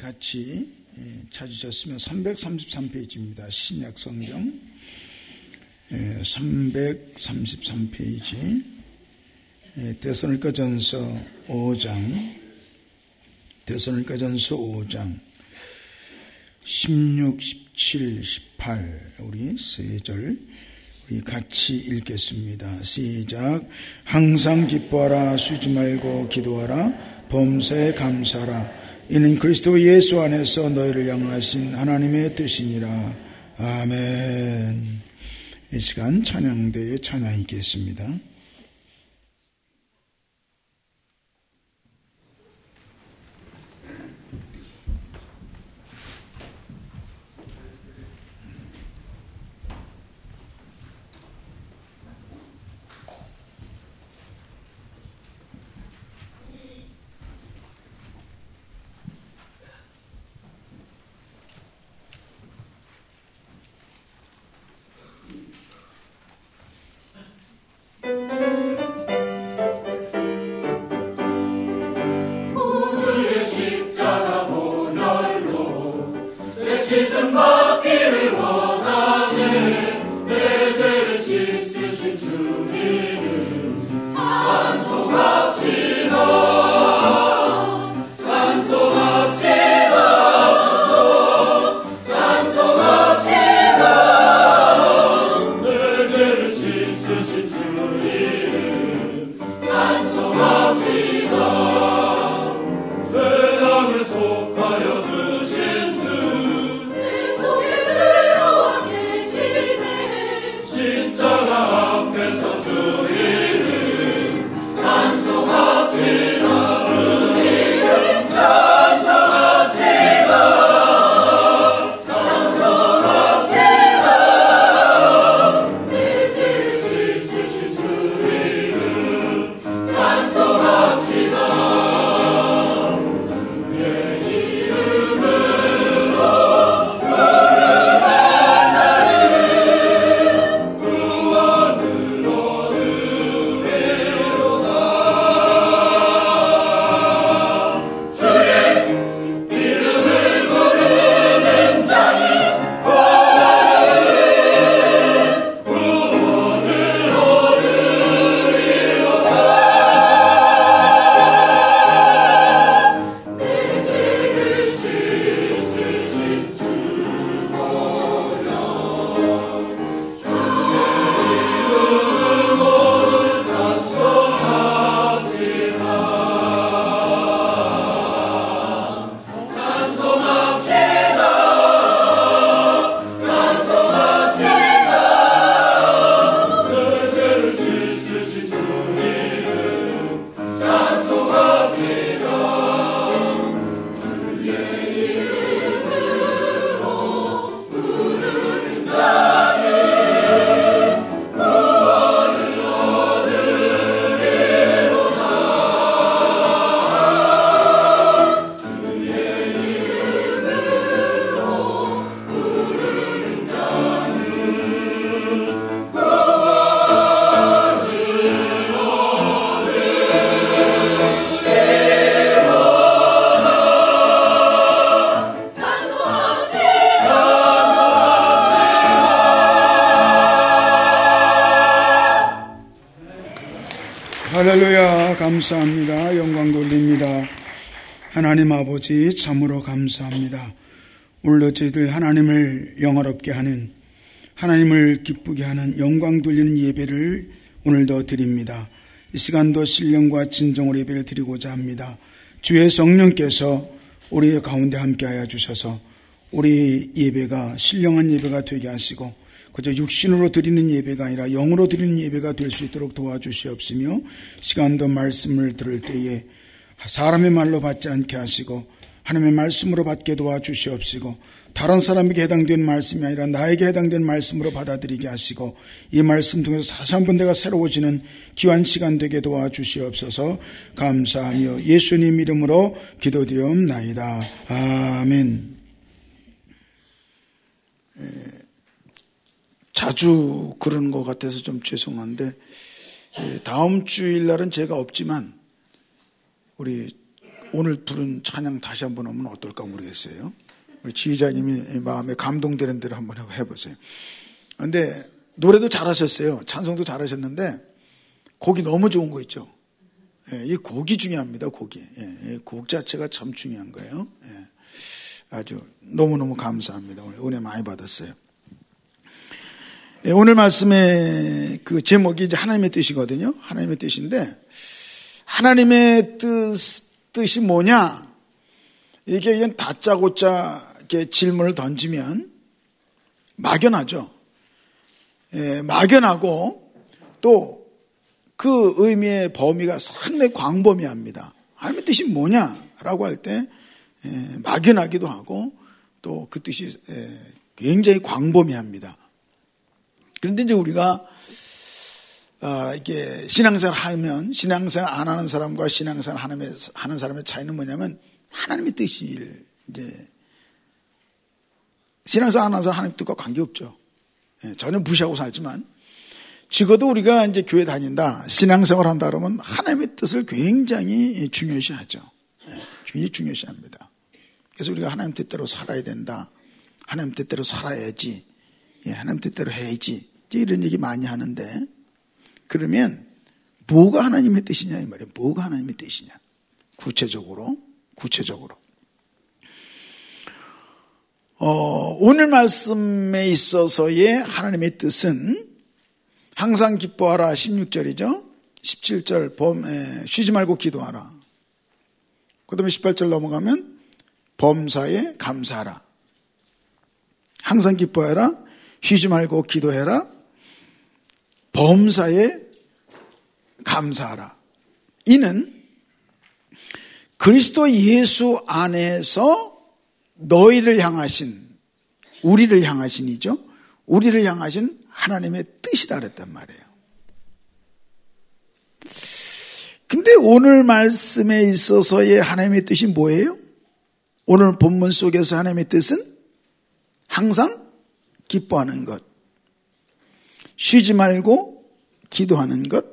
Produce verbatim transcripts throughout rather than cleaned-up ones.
같이 찾으셨으면 삼백삼십삼 페이지입니다. 신약 성경 삼백삼십삼 페이지 데살로니가전서 오 장 데살로니가전서 오 장 십육, 십칠, 십팔 우리 세 절 우리 같이 읽겠습니다. 시작. 항상 기뻐하라, 쉬지 말고 기도하라, 범사에 감사하라. 이는 그리스도 예수 안에서 너희를 향하신 하나님의 뜻이니라. 아멘. 이 시간 찬양대의 찬양이겠습니다. 할렐루야. 감사합니다. 영광 돌립니다. 하나님 아버지 참으로 감사합니다. 오늘도 저희들 하나님을 영화롭게 하는, 하나님을 기쁘게 하는, 영광 돌리는 예배를 오늘도 드립니다. 이 시간도 신령과 진정으로 예배를 드리고자 합니다. 주의 성령께서 우리 가운데 함께하여 주셔서 우리 예배가 신령한 예배가 되게 하시고 그저 육신으로 드리는 예배가 아니라 영으로 드리는 예배가 될 수 있도록 도와주시옵시며, 시간도 말씀을 들을 때에 사람의 말로 받지 않게 하시고 하나님의 말씀으로 받게 도와주시옵시고, 다른 사람에게 해당되는 말씀이 아니라 나에게 해당되는 말씀으로 받아들이게 하시고, 이 말씀 통해서 다시 한번 내가 새로워지는 귀한 시간 되게 도와주시옵소서. 감사하며 예수님 이름으로 기도드리옵나이다. 아멘. 자주 그러는 것 같아서 좀 죄송한데, 다음 주일날은 제가 없지만 우리 오늘 부른 찬양 다시 한번 하면 어떨까 모르겠어요. 우리 지휘자님이 마음에 감동되는 대로 한번 해보세요. 그런데 노래도 잘하셨어요. 찬송도 잘하셨는데 곡이 너무 좋은 거 있죠. 예, 이 곡이 중요합니다. 곡이. 예, 곡 자체가 참 중요한 거예요. 예, 아주 너무너무 감사합니다. 오늘 은혜 많이 받았어요. 예, 오늘 말씀의 그 제목이 이제 하나님의 뜻이거든요. 하나님의 뜻인데 하나님의 뜻, 뜻이 뭐냐? 이게 그냥 다짜고짜 이렇게 질문을 던지면 막연하죠. 예, 막연하고 또 그 의미의 범위가 상당히 광범위합니다. 하나님의 뜻이 뭐냐라고 할 때 예, 막연하기도 하고 또 그 뜻이 예, 굉장히 광범위합니다. 그런데 이제 우리가 어, 이게 신앙생활 하면 신앙생활 안 하는 사람과 신앙생활 하는, 하는 사람의 차이는 뭐냐면 하나님의 뜻이 이제 신앙생활 안 하는 사람 하나님 뜻과 관계없죠. 예, 전혀 무시하고 살지만 적어도 우리가 이제 교회 다닌다, 신앙생활 한다 그러면 하나님의 뜻을 굉장히 중요시하죠. 예, 굉장히 중요시합니다. 그래서 우리가 하나님 뜻대로 살아야 된다. 하나님 뜻대로 살아야지. 예, 하나님 뜻대로 해야지. 이런 얘기 많이 하는데 그러면 뭐가 하나님의 뜻이냐 이 말이에요. 뭐가 하나님의 뜻이냐. 구체적으로 구체적으로 어, 오늘 말씀에 있어서의 하나님의 뜻은 항상 기뻐하라 십육 절이죠. 십칠 절 범, 에, 쉬지 말고 기도하라. 그 다음에 십팔 절 넘어가면 범사에 감사하라. 항상 기뻐하라. 쉬지 말고 기도해라. 범사에 감사하라. 이는 그리스도 예수 안에서 너희를 향하신, 우리를 향하신이죠. 우리를 향하신 하나님의 뜻이다 그랬단 말이에요. 근데 오늘 말씀에 있어서의 하나님의 뜻이 뭐예요? 오늘 본문 속에서 하나님의 뜻은 항상 기뻐하는 것, 쉬지 말고 기도하는 것,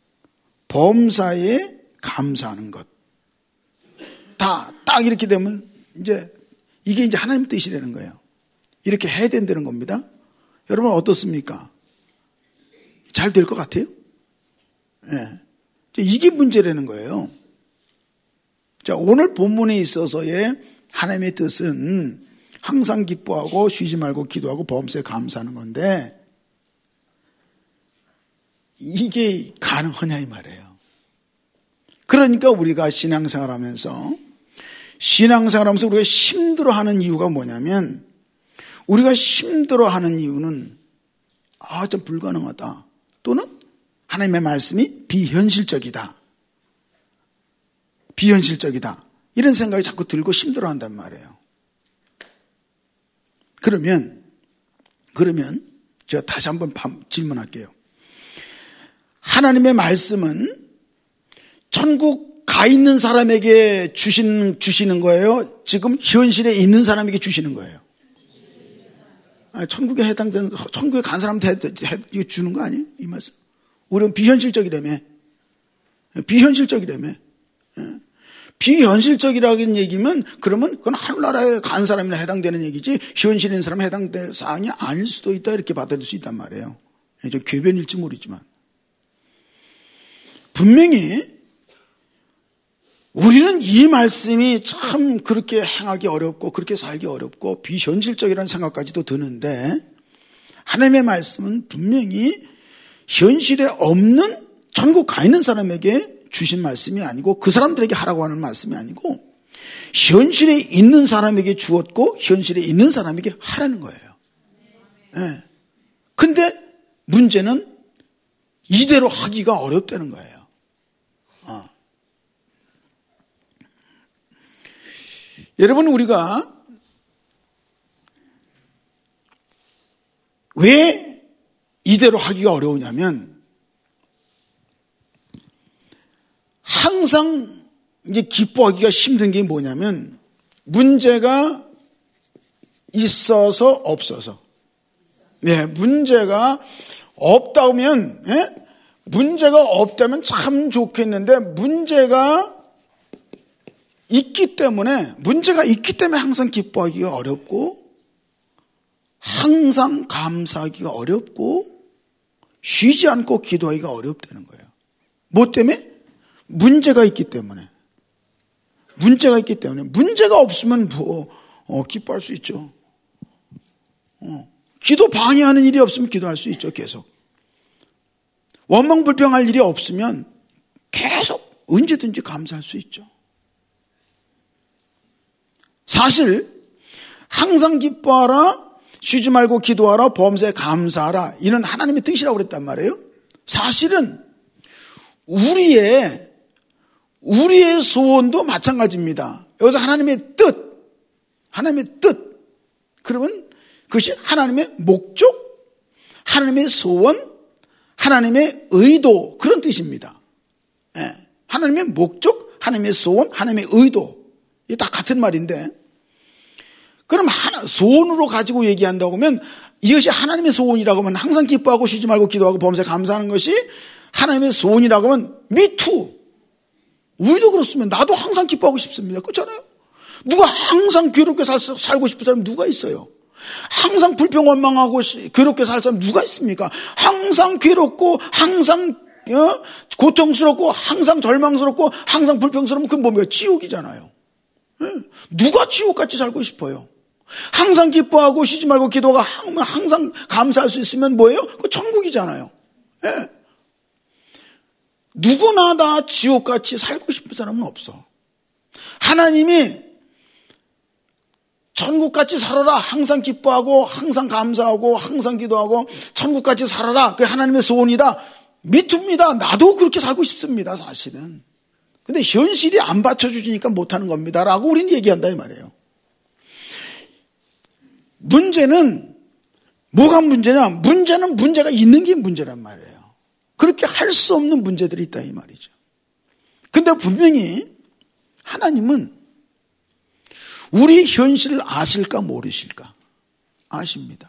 범사에 감사하는 것. 다 딱 이렇게 되면 이제 이게 이제 하나님 뜻이라는 거예요. 이렇게 해야 된다는 겁니다. 여러분 어떻습니까? 잘 될 것 같아요? 네. 이게 문제라는 거예요. 자, 오늘 본문에 있어서의 하나님의 뜻은 항상 기뻐하고 쉬지 말고 기도하고 범사에 감사하는 건데 이게 가능하냐 이 말이에요. 그러니까 우리가 신앙생활하면서 신앙생활하면서 우리가 힘들어하는 이유가 뭐냐면 우리가 힘들어하는 이유는 아, 좀 불가능하다 또는 하나님의 말씀이 비현실적이다 비현실적이다 이런 생각이 자꾸 들고 힘들어한단 말이에요. 그러면 그러면 제가 다시 한번 질문할게요. 하나님의 말씀은 천국 가 있는 사람에게 주신, 주시는 거예요? 지금 현실에 있는 사람에게 주시는 거예요? 아니, 천국에 해당되는, 천국에 간 사람한테 주는 거 아니에요? 이 말씀. 우리는 비현실적이라며. 비현실적이라며. 비현실적이라는 얘기면 그러면 그건 하늘나라에 간 사람이나 해당되는 얘기지 현실에 있는 사람에 해당될 사항이 아닐 수도 있다 이렇게 받아들일 수 있단 말이에요. 좀 궤변일지 모르지만. 분명히 우리는 이 말씀이 참 그렇게 행하기 어렵고 그렇게 살기 어렵고 비현실적이라는 생각까지도 드는데 하나님의 말씀은 분명히 현실에 없는 천국 가 있는 사람에게 주신 말씀이 아니고 그 사람들에게 하라고 하는 말씀이 아니고 현실에 있는 사람에게 주었고 현실에 있는 사람에게 하라는 거예요. 네. 근데 문제는 이대로 하기가 어렵다는 거예요. 어. 여러분 우리가 왜 이대로 하기가 어려우냐면 항상 이제 기뻐하기가 힘든 게 뭐냐면 문제가 있어서 없어서. 네, 문제가 없다면, 예? 문제가 없다면 참 좋겠는데 문제가 있기 때문에, 문제가 있기 때문에 항상 기뻐하기가 어렵고, 항상 감사하기가 어렵고, 쉬지 않고 기도하기가 어렵다는 거예요. 뭐 때문에? 문제가 있기 때문에. 문제가 있기 때문에. 문제가 없으면 뭐, 어, 기뻐할 수 있죠. 어, 기도 방해하는 일이 없으면 기도할 수 있죠, 계속. 원망불평할 일이 없으면 계속 언제든지 감사할 수 있죠. 사실 항상 기뻐하라, 쉬지 말고 기도하라, 범사에 감사하라, 이는 하나님의 뜻이라고 그랬단 말이에요. 사실은 우리의 우리의 소원도 마찬가지입니다. 여기서 하나님의 뜻, 하나님의 뜻, 그러면 그것이 하나님의 목적, 하나님의 소원, 하나님의 의도, 그런 뜻입니다. 예. 하나님의 목적, 하나님의 소원, 하나님의 의도, 이게 다 같은 말인데, 그럼 하나, 소원으로 가지고 얘기한다고 하면, 이것이 하나님의 소원이라고 하면 항상 기뻐하고 쉬지 말고 기도하고 범사에 감사하는 것이 하나님의 소원이라고 하면 미투. 우리도 그렇습니다. 나도 항상 기뻐하고 싶습니다. 그렇잖아요? 누가 항상 괴롭게 살, 살고 싶은 사람 누가 있어요? 항상 불평 원망하고 괴롭게 살 사람 누가 있습니까? 항상 괴롭고 항상 어? 고통스럽고 항상 절망스럽고 항상 불평스러우면 그건 뭡니까? 지옥이잖아요. 네? 누가 지옥같이 살고 싶어요? 항상 기뻐하고 쉬지 말고 기도가 항상 감사할 수 있으면 뭐예요? 그 천국이잖아요. 네? 누구나 다 지옥같이 살고 싶은 사람은 없어. 하나님이 천국같이 살아라, 항상 기뻐하고 항상 감사하고 항상 기도하고 천국같이 살아라, 그게 하나님의 소원이다, 믿습니다. 나도 그렇게 살고 싶습니다, 사실은. 근데 현실이 안 받쳐주니까 못하는 겁니다 라고 우리는 얘기한다 이 말이에요. 문제는 뭐가 문제냐? 문제는 문제가 있는 게 문제란 말이에요. 그렇게 할 수 없는 문제들이 있다 이 말이죠. 근데 분명히 하나님은 우리 현실을 아실까 모르실까? 아십니다.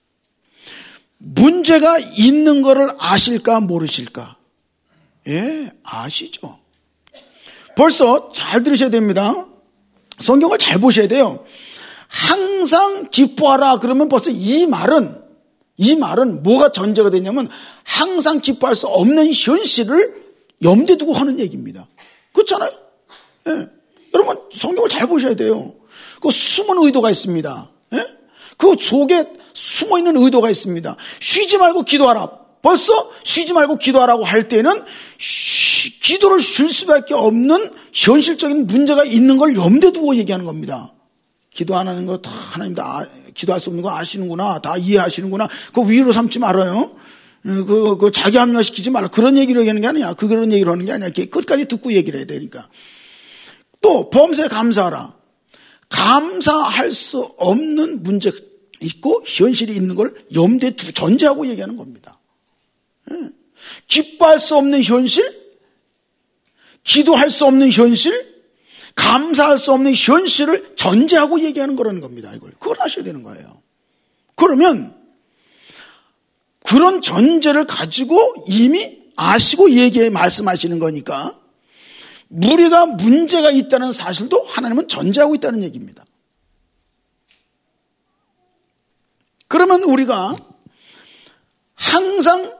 문제가 있는 것을 아실까 모르실까? 예, 아시죠. 벌써 잘 들으셔야 됩니다. 성경을 잘 보셔야 돼요. 항상 기뻐하라 그러면 벌써 이 말은 이 말은 뭐가 전제가 되냐면 항상 기뻐할 수 없는 현실을 염두에 두고 하는 얘기입니다. 그렇잖아요? 예. 여러분 성경을 잘 보셔야 돼요. 그 숨은 의도가 있습니다. 예? 그 속에 숨어있는 의도가 있습니다. 쉬지 말고 기도하라. 벌써 쉬지 말고 기도하라고 할 때는 쉬, 기도를 쉴 수밖에 없는 현실적인 문제가 있는 걸 염두에 두고 얘기하는 겁니다. 기도 안 하는 거 다 하나님 다 기도할 수 없는 거 아시는구나. 다 이해하시는구나. 그거 위로 삼지 말아요. 그, 그 자기 합리화시키지 말아. 그런 얘기를 하는 게 아니야. 그 그런 얘기를 하는 게 아니야. 끝까지 듣고 얘기를 해야 되니까. 또 범사에 감사하라. 감사할 수 없는 문제가 있고 현실이 있는 걸 염두에 두고 전제하고 얘기하는 겁니다. 기뻐할 수 없는 현실, 기도할 수 없는 현실, 감사할 수 없는 현실을 전제하고 얘기하는 거라는 겁니다. 이걸 그걸 아셔야 되는 거예요. 그러면 그런 전제를 가지고 이미 아시고 얘기해 말씀하시는 거니까 우리가 문제가 있다는 사실도 하나님은 전제하고 있다는 얘기입니다. 그러면 우리가 항상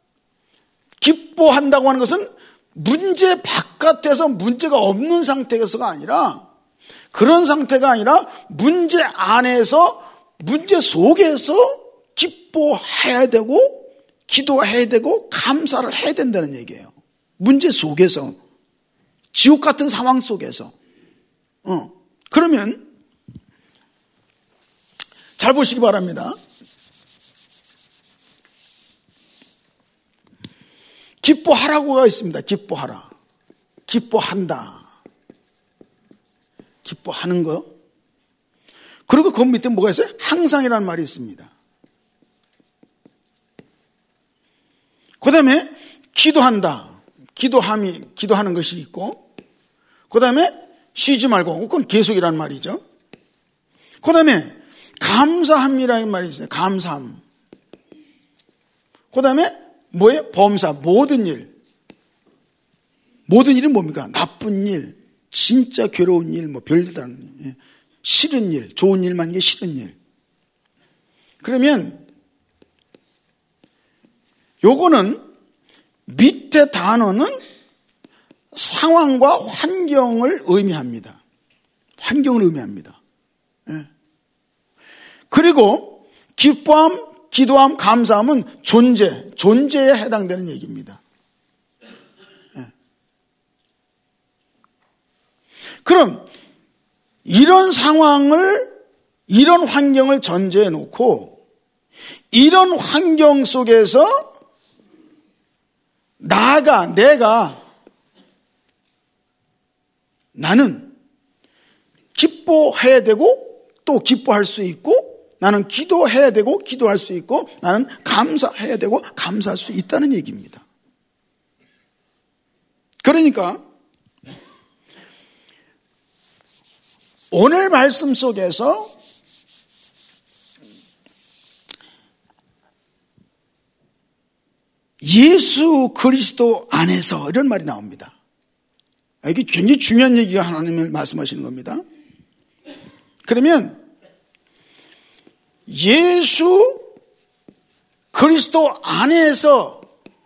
기뻐한다고 하는 것은 문제 바깥에서 문제가 없는 상태에서가 아니라 그런 상태가 아니라 문제 안에서 문제 속에서 기뻐해야 되고 기도해야 되고 감사를 해야 된다는 얘기예요. 문제 속에서 지옥 같은 상황 속에서 어. 그러면 잘 보시기 바랍니다. 기뻐하라고가 있습니다. 기뻐하라. 기뻐한다. 기뻐하는 거. 그리고 그 밑에 뭐가 있어요? 항상이라는 말이 있습니다. 그 다음에 기도한다. 기도함이, 기도하는 것이 있고, 그 다음에 쉬지 말고, 그건 계속이라는 말이죠. 그 다음에 감사함이라는 말이 있어요. 감사함. 그 다음에 뭐예요? 범사, 모든 일. 모든 일은 뭡니까? 나쁜 일, 진짜 괴로운 일, 뭐 별다른 일, 싫은 일, 좋은 일만 게 싫은 일. 그러면 요거는 밑에 단어는 상황과 환경을 의미합니다. 환경을 의미합니다. 예. 그리고 기뻐함, 기도함, 감사함은 존재, 존재에 해당되는 얘기입니다. 예. 그럼 이런 상황을, 이런 환경을 전제해 놓고 이런 환경 속에서 나가, 내가, 나는 기뻐해야 되고 또 기뻐할 수 있고, 나는 기도해야 되고 기도할 수 있고, 나는 감사해야 되고 감사할 수 있다는 얘기입니다. 그러니까 오늘 말씀 속에서 예수 그리스도 안에서 이런 말이 나옵니다. 이게 굉장히 중요한 얘기가 하나님을 말씀하시는 겁니다. 그러면 예수 그리스도 안에서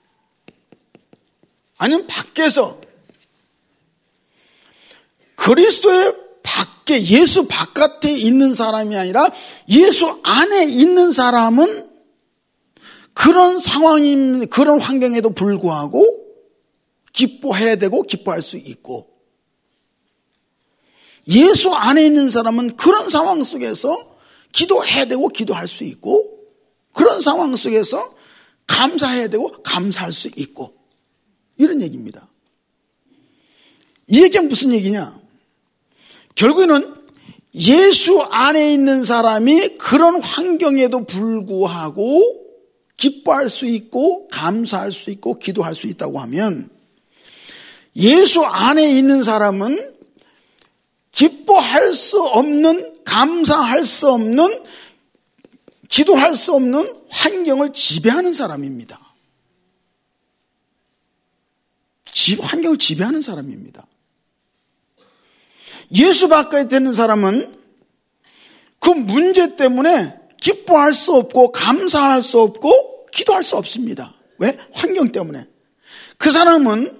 아니면 밖에서, 그리스도의 밖에, 예수 바깥에 있는 사람이 아니라 예수 안에 있는 사람은 그런 상황인, 그런 환경에도 불구하고 기뻐해야 되고 기뻐할 수 있고, 예수 안에 있는 사람은 그런 상황 속에서 기도해야 되고 기도할 수 있고, 그런 상황 속에서 감사해야 되고 감사할 수 있고, 이런 얘기입니다. 이 얘기가 무슨 얘기냐? 결국에는 예수 안에 있는 사람이 그런 환경에도 불구하고 기뻐할 수 있고 감사할 수 있고 기도할 수 있다고 하면, 예수 안에 있는 사람은 기뻐할 수 없는, 감사할 수 없는, 기도할 수 없는 환경을 지배하는 사람입니다. 환경을 지배하는 사람입니다. 예수 바깥에 있는 사람은 그 문제 때문에 기뻐할 수 없고 감사할 수 없고 기도할 수 없습니다. 왜? 환경 때문에. 그 사람은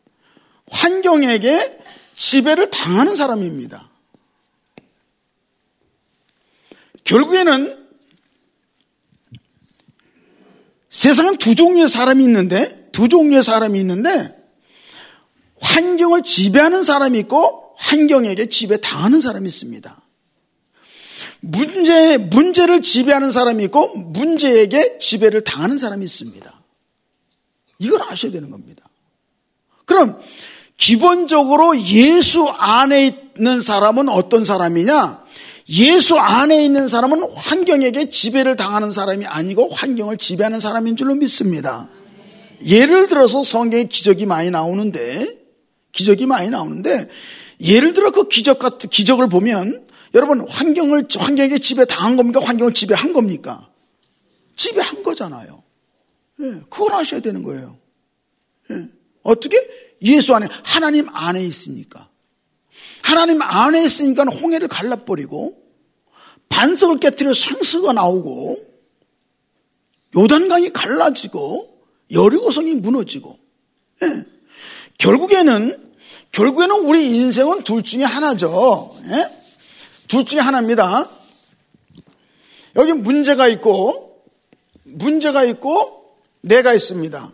환경에게 지배를 당하는 사람입니다. 결국에는 세상은 두 종류의 사람이 있는데, 두 종류의 사람이 있는데 환경을 지배하는 사람이 있고 환경에게 지배당하는 사람이 있습니다. 문제, 문제를 지배하는 사람이 있고 문제에게 지배를 당하는 사람이 있습니다. 이걸 아셔야 되는 겁니다. 그럼 기본적으로 예수 안에 있는 사람은 어떤 사람이냐? 예수 안에 있는 사람은 환경에게 지배를 당하는 사람이 아니고 환경을 지배하는 사람인 줄로 믿습니다. 예를 들어서 성경에 기적이 많이 나오는데, 기적이 많이 나오는데, 예를 들어 그 기적 같은 기적을 보면, 여러분, 환경을, 환경에게 지배 당한 겁니까? 환경을 지배한 겁니까? 지배한 거잖아요. 예, 그걸 아셔야 되는 거예요. 예, 어떻게? 예수 안에, 하나님 안에 있으니까. 하나님 안에 있으니까 홍해를 갈라버리고, 반석을 깨뜨려 생수가 나오고, 요단강이 갈라지고, 여리고성이 무너지고, 예. 결국에는, 결국에는 우리 인생은 둘 중에 하나죠. 예? 둘 중에 하나입니다. 여기 문제가 있고, 문제가 있고, 내가 있습니다.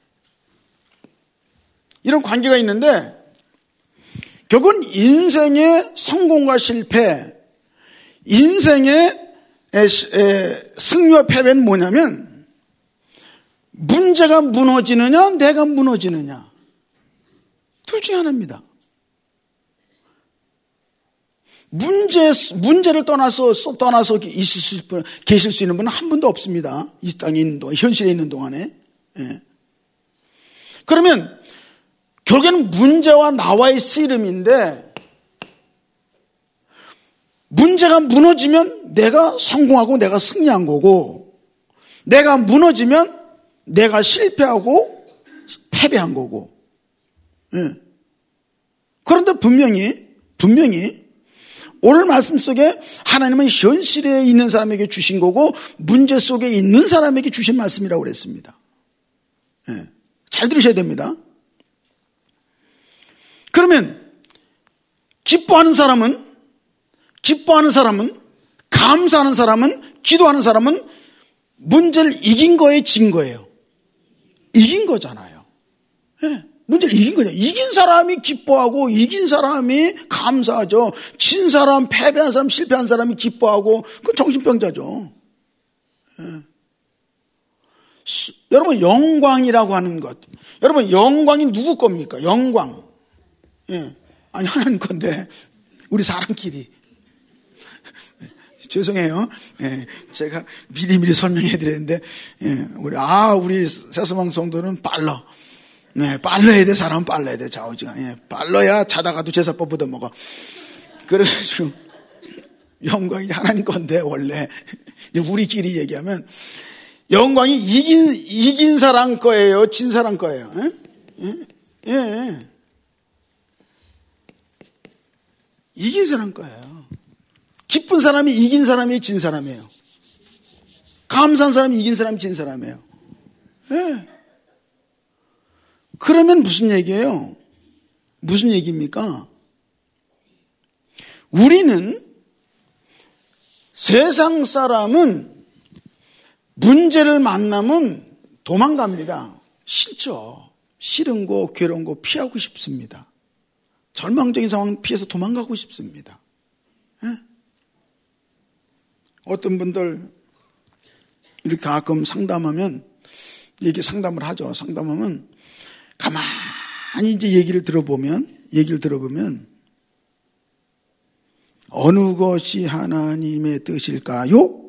이런 관계가 있는데, 결국은 인생의 성공과 실패, 인생의 승리와 패배는 뭐냐면, 문제가 무너지느냐, 내가 무너지느냐. 둘 중에 하나입니다. 문제, 문제를 떠나서, 떠나서 있으실 분, 계실 수 있는 분은 한 분도 없습니다. 이 땅에 있는 동안, 현실에 있는 동안에. 예. 그러면, 결국에는 문제와 나와의 씨름인데, 문제가 무너지면 내가 성공하고 내가 승리한 거고, 내가 무너지면 내가 실패하고 패배한 거고, 예. 그런데 분명히 분명히 오늘 말씀 속에 하나님은 현실에 있는 사람에게 주신 거고 문제 속에 있는 사람에게 주신 말씀이라고 그랬습니다. 네. 잘 들으셔야 됩니다. 그러면 기뻐하는 사람은 기뻐하는 사람은 감사하는 사람은 기도하는 사람은 문제를 이긴 거에 진 거예요. 이긴 거잖아요. 네. 문제를 이긴 거죠. 이긴 사람이 기뻐하고 이긴 사람이 감사하죠. 진 사람, 패배한 사람, 실패한 사람이 기뻐하고 그건 정신병자죠. 예. 수, 여러분 영광이라고 하는 것. 여러분 영광이 누구 겁니까? 영광. 예. 아니 하나님 건데 우리 사람끼리. 죄송해요. 예. 제가 미리미리 설명해 드렸는데 예. 우리 아 우리 세수방 성도는 빨라. 네, 빨라야 돼. 사람 빨라야 돼. 좌우지간. 예, 빨라야 자다가도 제사법 얻어먹어. 그래가지고 영광이 하나님 건데 원래 우리끼리 얘기하면 영광이 이긴 이긴 사람 거예요. 진 사람 거예요. 예? 예, 예. 이긴 사람 거예요. 기쁜 사람이 이긴 사람이 진 사람이에요. 감사한 사람이 이긴 사람이 진 사람이에요. 예. 그러면 무슨 얘기예요? 무슨 얘기입니까? 우리는 세상 사람은 문제를 만나면 도망갑니다. 싫죠. 싫은 거, 괴로운 거 피하고 싶습니다. 절망적인 상황 피해서 도망가고 싶습니다. 예? 어떤 분들 이렇게 가끔 상담하면 이렇게 상담을 하죠. 상담하면 가만히 이제 얘기를 들어보면, 얘기를 들어보면, 어느 것이 하나님의 뜻일까요?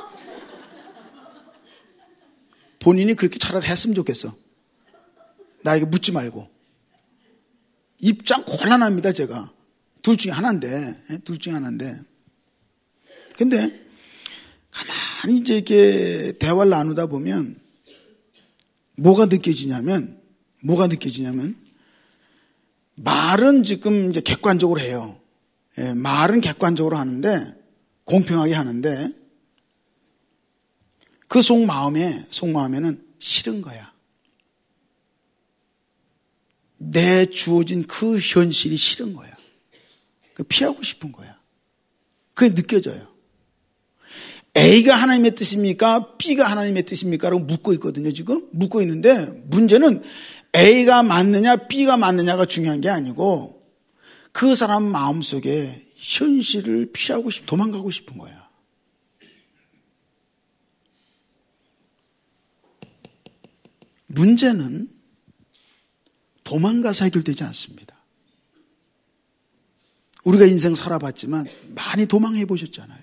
본인이 그렇게 차라리 했으면 좋겠어. 나에게 묻지 말고. 입장 곤란합니다, 제가. 둘 중에 하나인데, 둘 중에 하나인데. 근데, 가만히 이제 이렇게 대화를 나누다 보면, 뭐가 느껴지냐면, 뭐가 느껴지냐면 말은 지금 이제 객관적으로 해요. 예, 말은 객관적으로 하는데 공평하게 하는데 그 속마음에 속마음에는 싫은 거야. 내 주어진 그 현실이 싫은 거야. 그 피하고 싶은 거야. 그게 느껴져요. A가 하나님의 뜻입니까? B가 하나님의 뜻입니까? 라고 묻고 있거든요, 지금. 묻고 있는데 문제는 A가 맞느냐 B가 맞느냐가 중요한 게 아니고 그 사람 마음속에 현실을 피하고 싶, 도망가고 싶은 거야. 문제는 도망가서 해결되지 않습니다. 우리가 인생 살아봤지만 많이 도망해 보셨잖아요.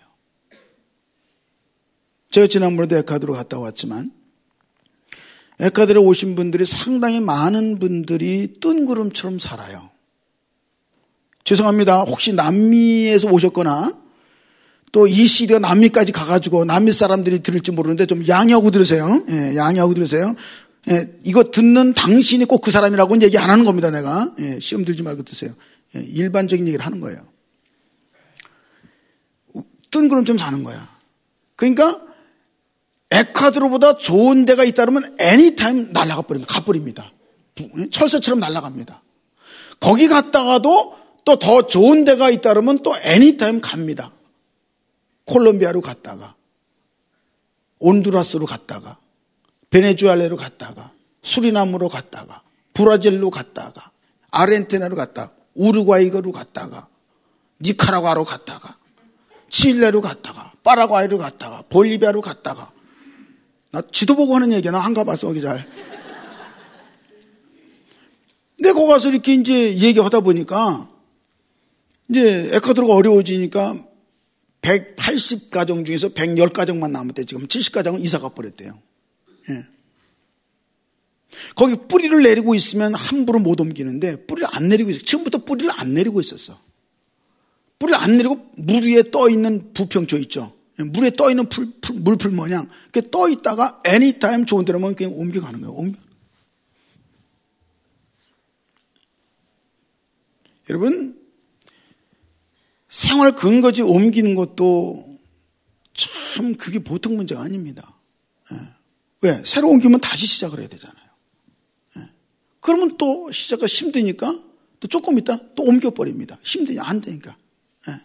제가 지난번에도 에콰도르 갔다 왔지만 에콰도르에 오신 분들이 상당히 많은 분들이 뜬구름처럼 살아요. 죄송합니다. 혹시 남미에서 오셨거나 또 이 시대가 남미까지 가가지고 남미 사람들이 들을지 모르는데 좀 양해하고 들으세요. 예, 양해하고 들으세요. 예, 이거 듣는 당신이 꼭 그 사람이라고는 얘기 안 하는 겁니다. 내가 예, 시험 들지 말고 드세요. 예, 일반적인 얘기를 하는 거예요. 뜬구름처럼 사는 거야. 그러니까 에콰도르보다 좋은 데가 있다 그러면 애니타임 날아가 버립니다. 가버립니다. 철새처럼 날아갑니다. 거기 갔다가도 또 더 좋은 데가 있다 그러면 또 애니타임 갑니다. 콜롬비아로 갔다가 온두라스로 갔다가 베네수엘라로 갔다가 수리남으로 갔다가 브라질로 갔다가 아르헨티나로 갔다가 우루과이로 갔다가 니카라과로 갔다가 칠레로 갔다가 파라과이로 갔다가 볼리비아로 갔다가 나 지도 보고 하는 얘기야. 나 안 가봤어, 거기 잘. 근데 거기 가서 이렇게 이제 얘기하다 보니까 이제 에콰도르가 어려워지니까 백팔십 가정 중에서 백십 가정만 남았대. 지금 칠십 가정은 이사 가버렸대요. 예. 거기 뿌리를 내리고 있으면 함부로 못 옮기는데 뿌리를 안 내리고 있어. 지금부터 뿌리를 안 내리고 있었어. 뿌리를 안 내리고 물 위에 떠 있는 부평초 있죠. 물에 떠 있는 풀, 풀, 물풀 모양. 그게 떠 있다가 애니타임 좋은 데로만 그냥 옮겨가는 거예요. 옮겨. 여러분, 생활 근거지 옮기는 것도 참 그게 보통 문제가 아닙니다. 예. 왜? 새로 옮기면 다시 시작을 해야 되잖아요. 예. 그러면 또 시작가 힘드니까 또 조금 있다 또 옮겨버립니다. 힘드냐 안 되니까. 예.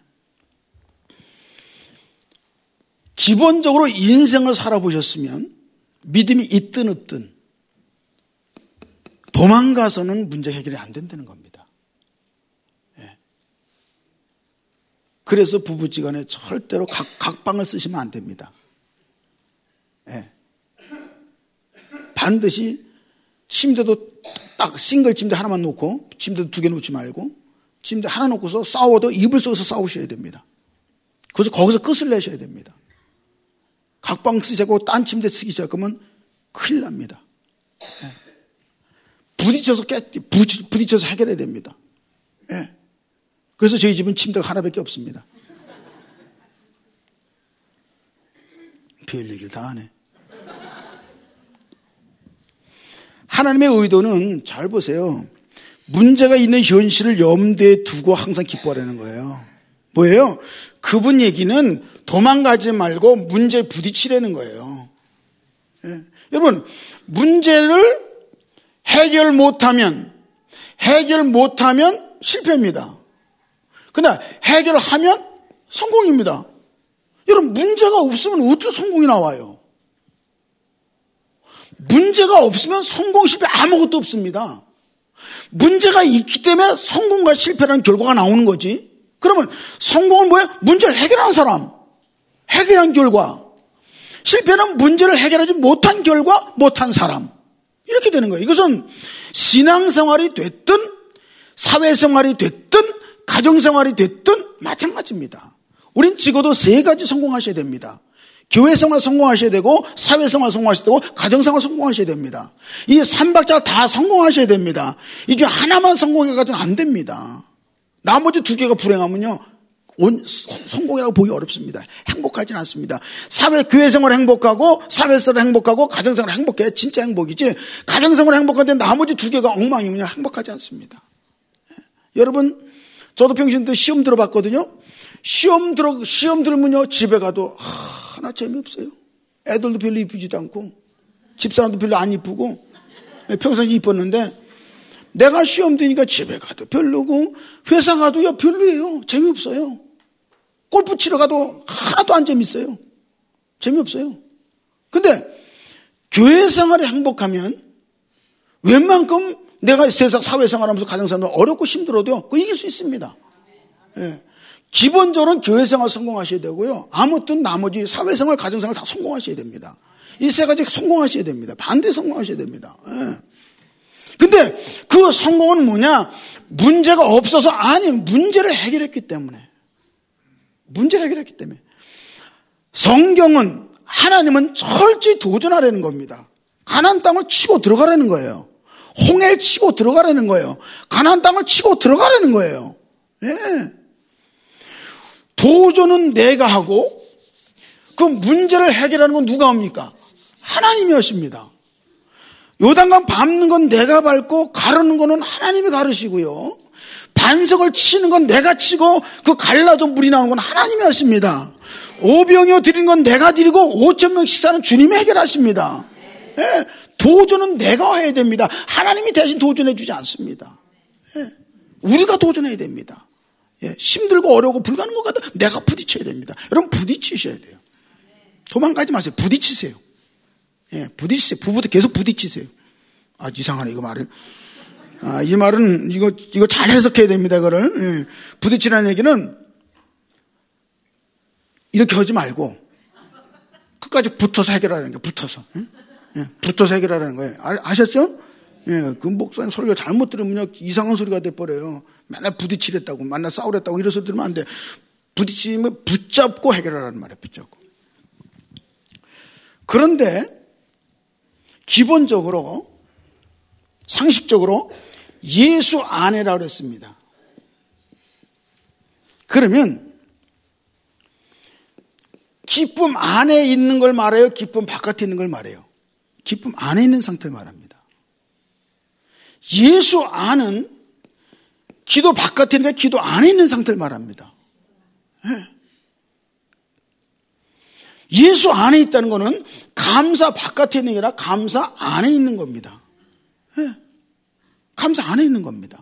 기본적으로 인생을 살아보셨으면 믿음이 있든 없든 도망가서는 문제 해결이 안 된다는 겁니다. 예. 그래서 부부지간에 절대로 각, 각방을 쓰시면 안 됩니다. 예. 반드시 침대도 딱 싱글 침대 하나만 놓고 침대도 두 개 놓지 말고 침대 하나 놓고서 싸워도 이불 속에서 싸우셔야 됩니다. 그래서 거기서 끝을 내셔야 됩니다. 각방 쓰자고 딴 침대 쓰기 시작하면 큰일 납니다. 예. 부딪혀서 깨, 부딪혀서 해결해야 됩니다. 예. 그래서 저희 집은 침대가 하나밖에 없습니다. 별 얘기를 다 하네. 하나님의 의도는 잘 보세요. 문제가 있는 현실을 염두에 두고 항상 기뻐하라는 거예요. 뭐예요? 그분 얘기는 도망가지 말고 문제에 부딪히라는 거예요. 예. 여러분, 문제를 해결 못하면, 해결 못하면 실패입니다. 그러나 해결하면 성공입니다. 여러분, 문제가 없으면 어떻게 성공이 나와요? 문제가 없으면 성공, 실패 아무것도 없습니다. 문제가 있기 때문에 성공과 실패라는 결과가 나오는 거지. 그러면 성공은 뭐예요? 문제를 해결한 사람, 해결한 결과. 실패는 문제를 해결하지 못한 결과, 못한 사람. 이렇게 되는 거예요. 이것은 신앙생활이 됐든 사회생활이 됐든 가정생활이 됐든 마찬가지입니다. 우린 적어도 세 가지 성공하셔야 됩니다. 교회생활 성공하셔야 되고 사회생활 성공하셔야 되고 가정생활 성공하셔야 됩니다. 이 삼박자 다 성공하셔야 됩니다. 이 중에 하나만 성공해가지고는 안 됩니다. 나머지 두 개가 불행하면요 온, 성공이라고 보기 어렵습니다. 행복하지는 않습니다. 사회, 교회생활 행복하고 사회생활 행복하고 가정생활 행복해. 진짜 행복이지. 가정생활 행복한데 나머지 두 개가 엉망이면 행복하지 않습니다. 여러분, 저도 평신 때 시험 들어봤거든요. 시험 들어, 시험 들으면요, 집에 가도, 하나 재미없어요. 애들도 별로 이쁘지도 않고, 집사람도 별로 안 이쁘고, 평상시 이뻤는데, 내가 시험 드니까 집에 가도 별로고, 회사 가도요, 별로예요. 재미없어요. 골프 치러 가도 하나도 안 재밌어요. 재미없어요. 근데, 교회 생활에 행복하면, 웬만큼 내가 세상 사회생활 하면서 가정생활 어렵고 힘들어도 그 이길 수 있습니다. 예. 기본적으로는 교회생활 성공하셔야 되고요. 아무튼 나머지 사회생활, 가정생활 다 성공하셔야 됩니다. 이 세 가지 성공하셔야 됩니다. 반드시 성공하셔야 됩니다. 예. 근데 그 성공은 뭐냐? 문제가 없어서 아니 문제를 해결했기 때문에. 문제를 해결했기 때문에. 성경은 하나님은 철저히 도전하라는 겁니다. 가나안 땅을 치고 들어가라는 거예요. 홍해를 치고 들어가라는 거예요. 가나안 땅을 치고 들어가라는 거예요. 예. 도전은 내가 하고 그 문제를 해결하는 건 누가 합니까? 하나님이 하십니다. 요단강 밟는 건 내가 밟고 가르는 거는 하나님이 가르시고요. 반석을 치는 건 내가 치고 그 갈라져 물이 나오는 건 하나님이 하십니다. 오병이어 드리는 건 내가 드리고 오천 명 식사는 주님이 해결하십니다. 예. 도전은 내가 해야 됩니다. 하나님이 대신 도전해 주지 않습니다. 예. 우리가 도전해야 됩니다. 예. 힘들고 어려우고 불가능한 것 같아 내가 부딪혀야 됩니다. 여러분 부딪히셔야 돼요. 도망가지 마세요. 부딪히세요. 예, 부딪히세요. 부부도 계속 부딪히세요. 아, 이상하네, 이거 말은. 아, 이 말은, 이거, 이거 잘 해석해야 됩니다, 이거를. 예, 부딪히라는 얘기는 이렇게 하지 말고 끝까지 붙어서 해결하라는 거예요, 붙어서. 예? 예, 붙어서 해결하라는 거예요. 아, 아셨죠? 예, 그 목사님 설교 잘못 들으면요, 이상한 소리가 돼버려요. 맨날 부딪히랬다고, 맨날 싸우랬다고 이런 소리 들으면 안 돼. 부딪히면 붙잡고 해결하라는 말이에요, 붙잡고. 그런데, 기본적으로 상식적으로 예수 안에라고 그랬습니다. 그러면 기쁨 안에 있는 걸 말해요? 기쁨 바깥에 있는 걸 말해요? 기쁨 안에 있는 상태를 말합니다. 예수 안은 기도 바깥에 있는데 기도 안에 있는 상태를 말합니다. 예수 안에 있다는 것은 감사 바깥에 있는 게 아니라 감사 안에 있는 겁니다. 감사 안에 있는 겁니다.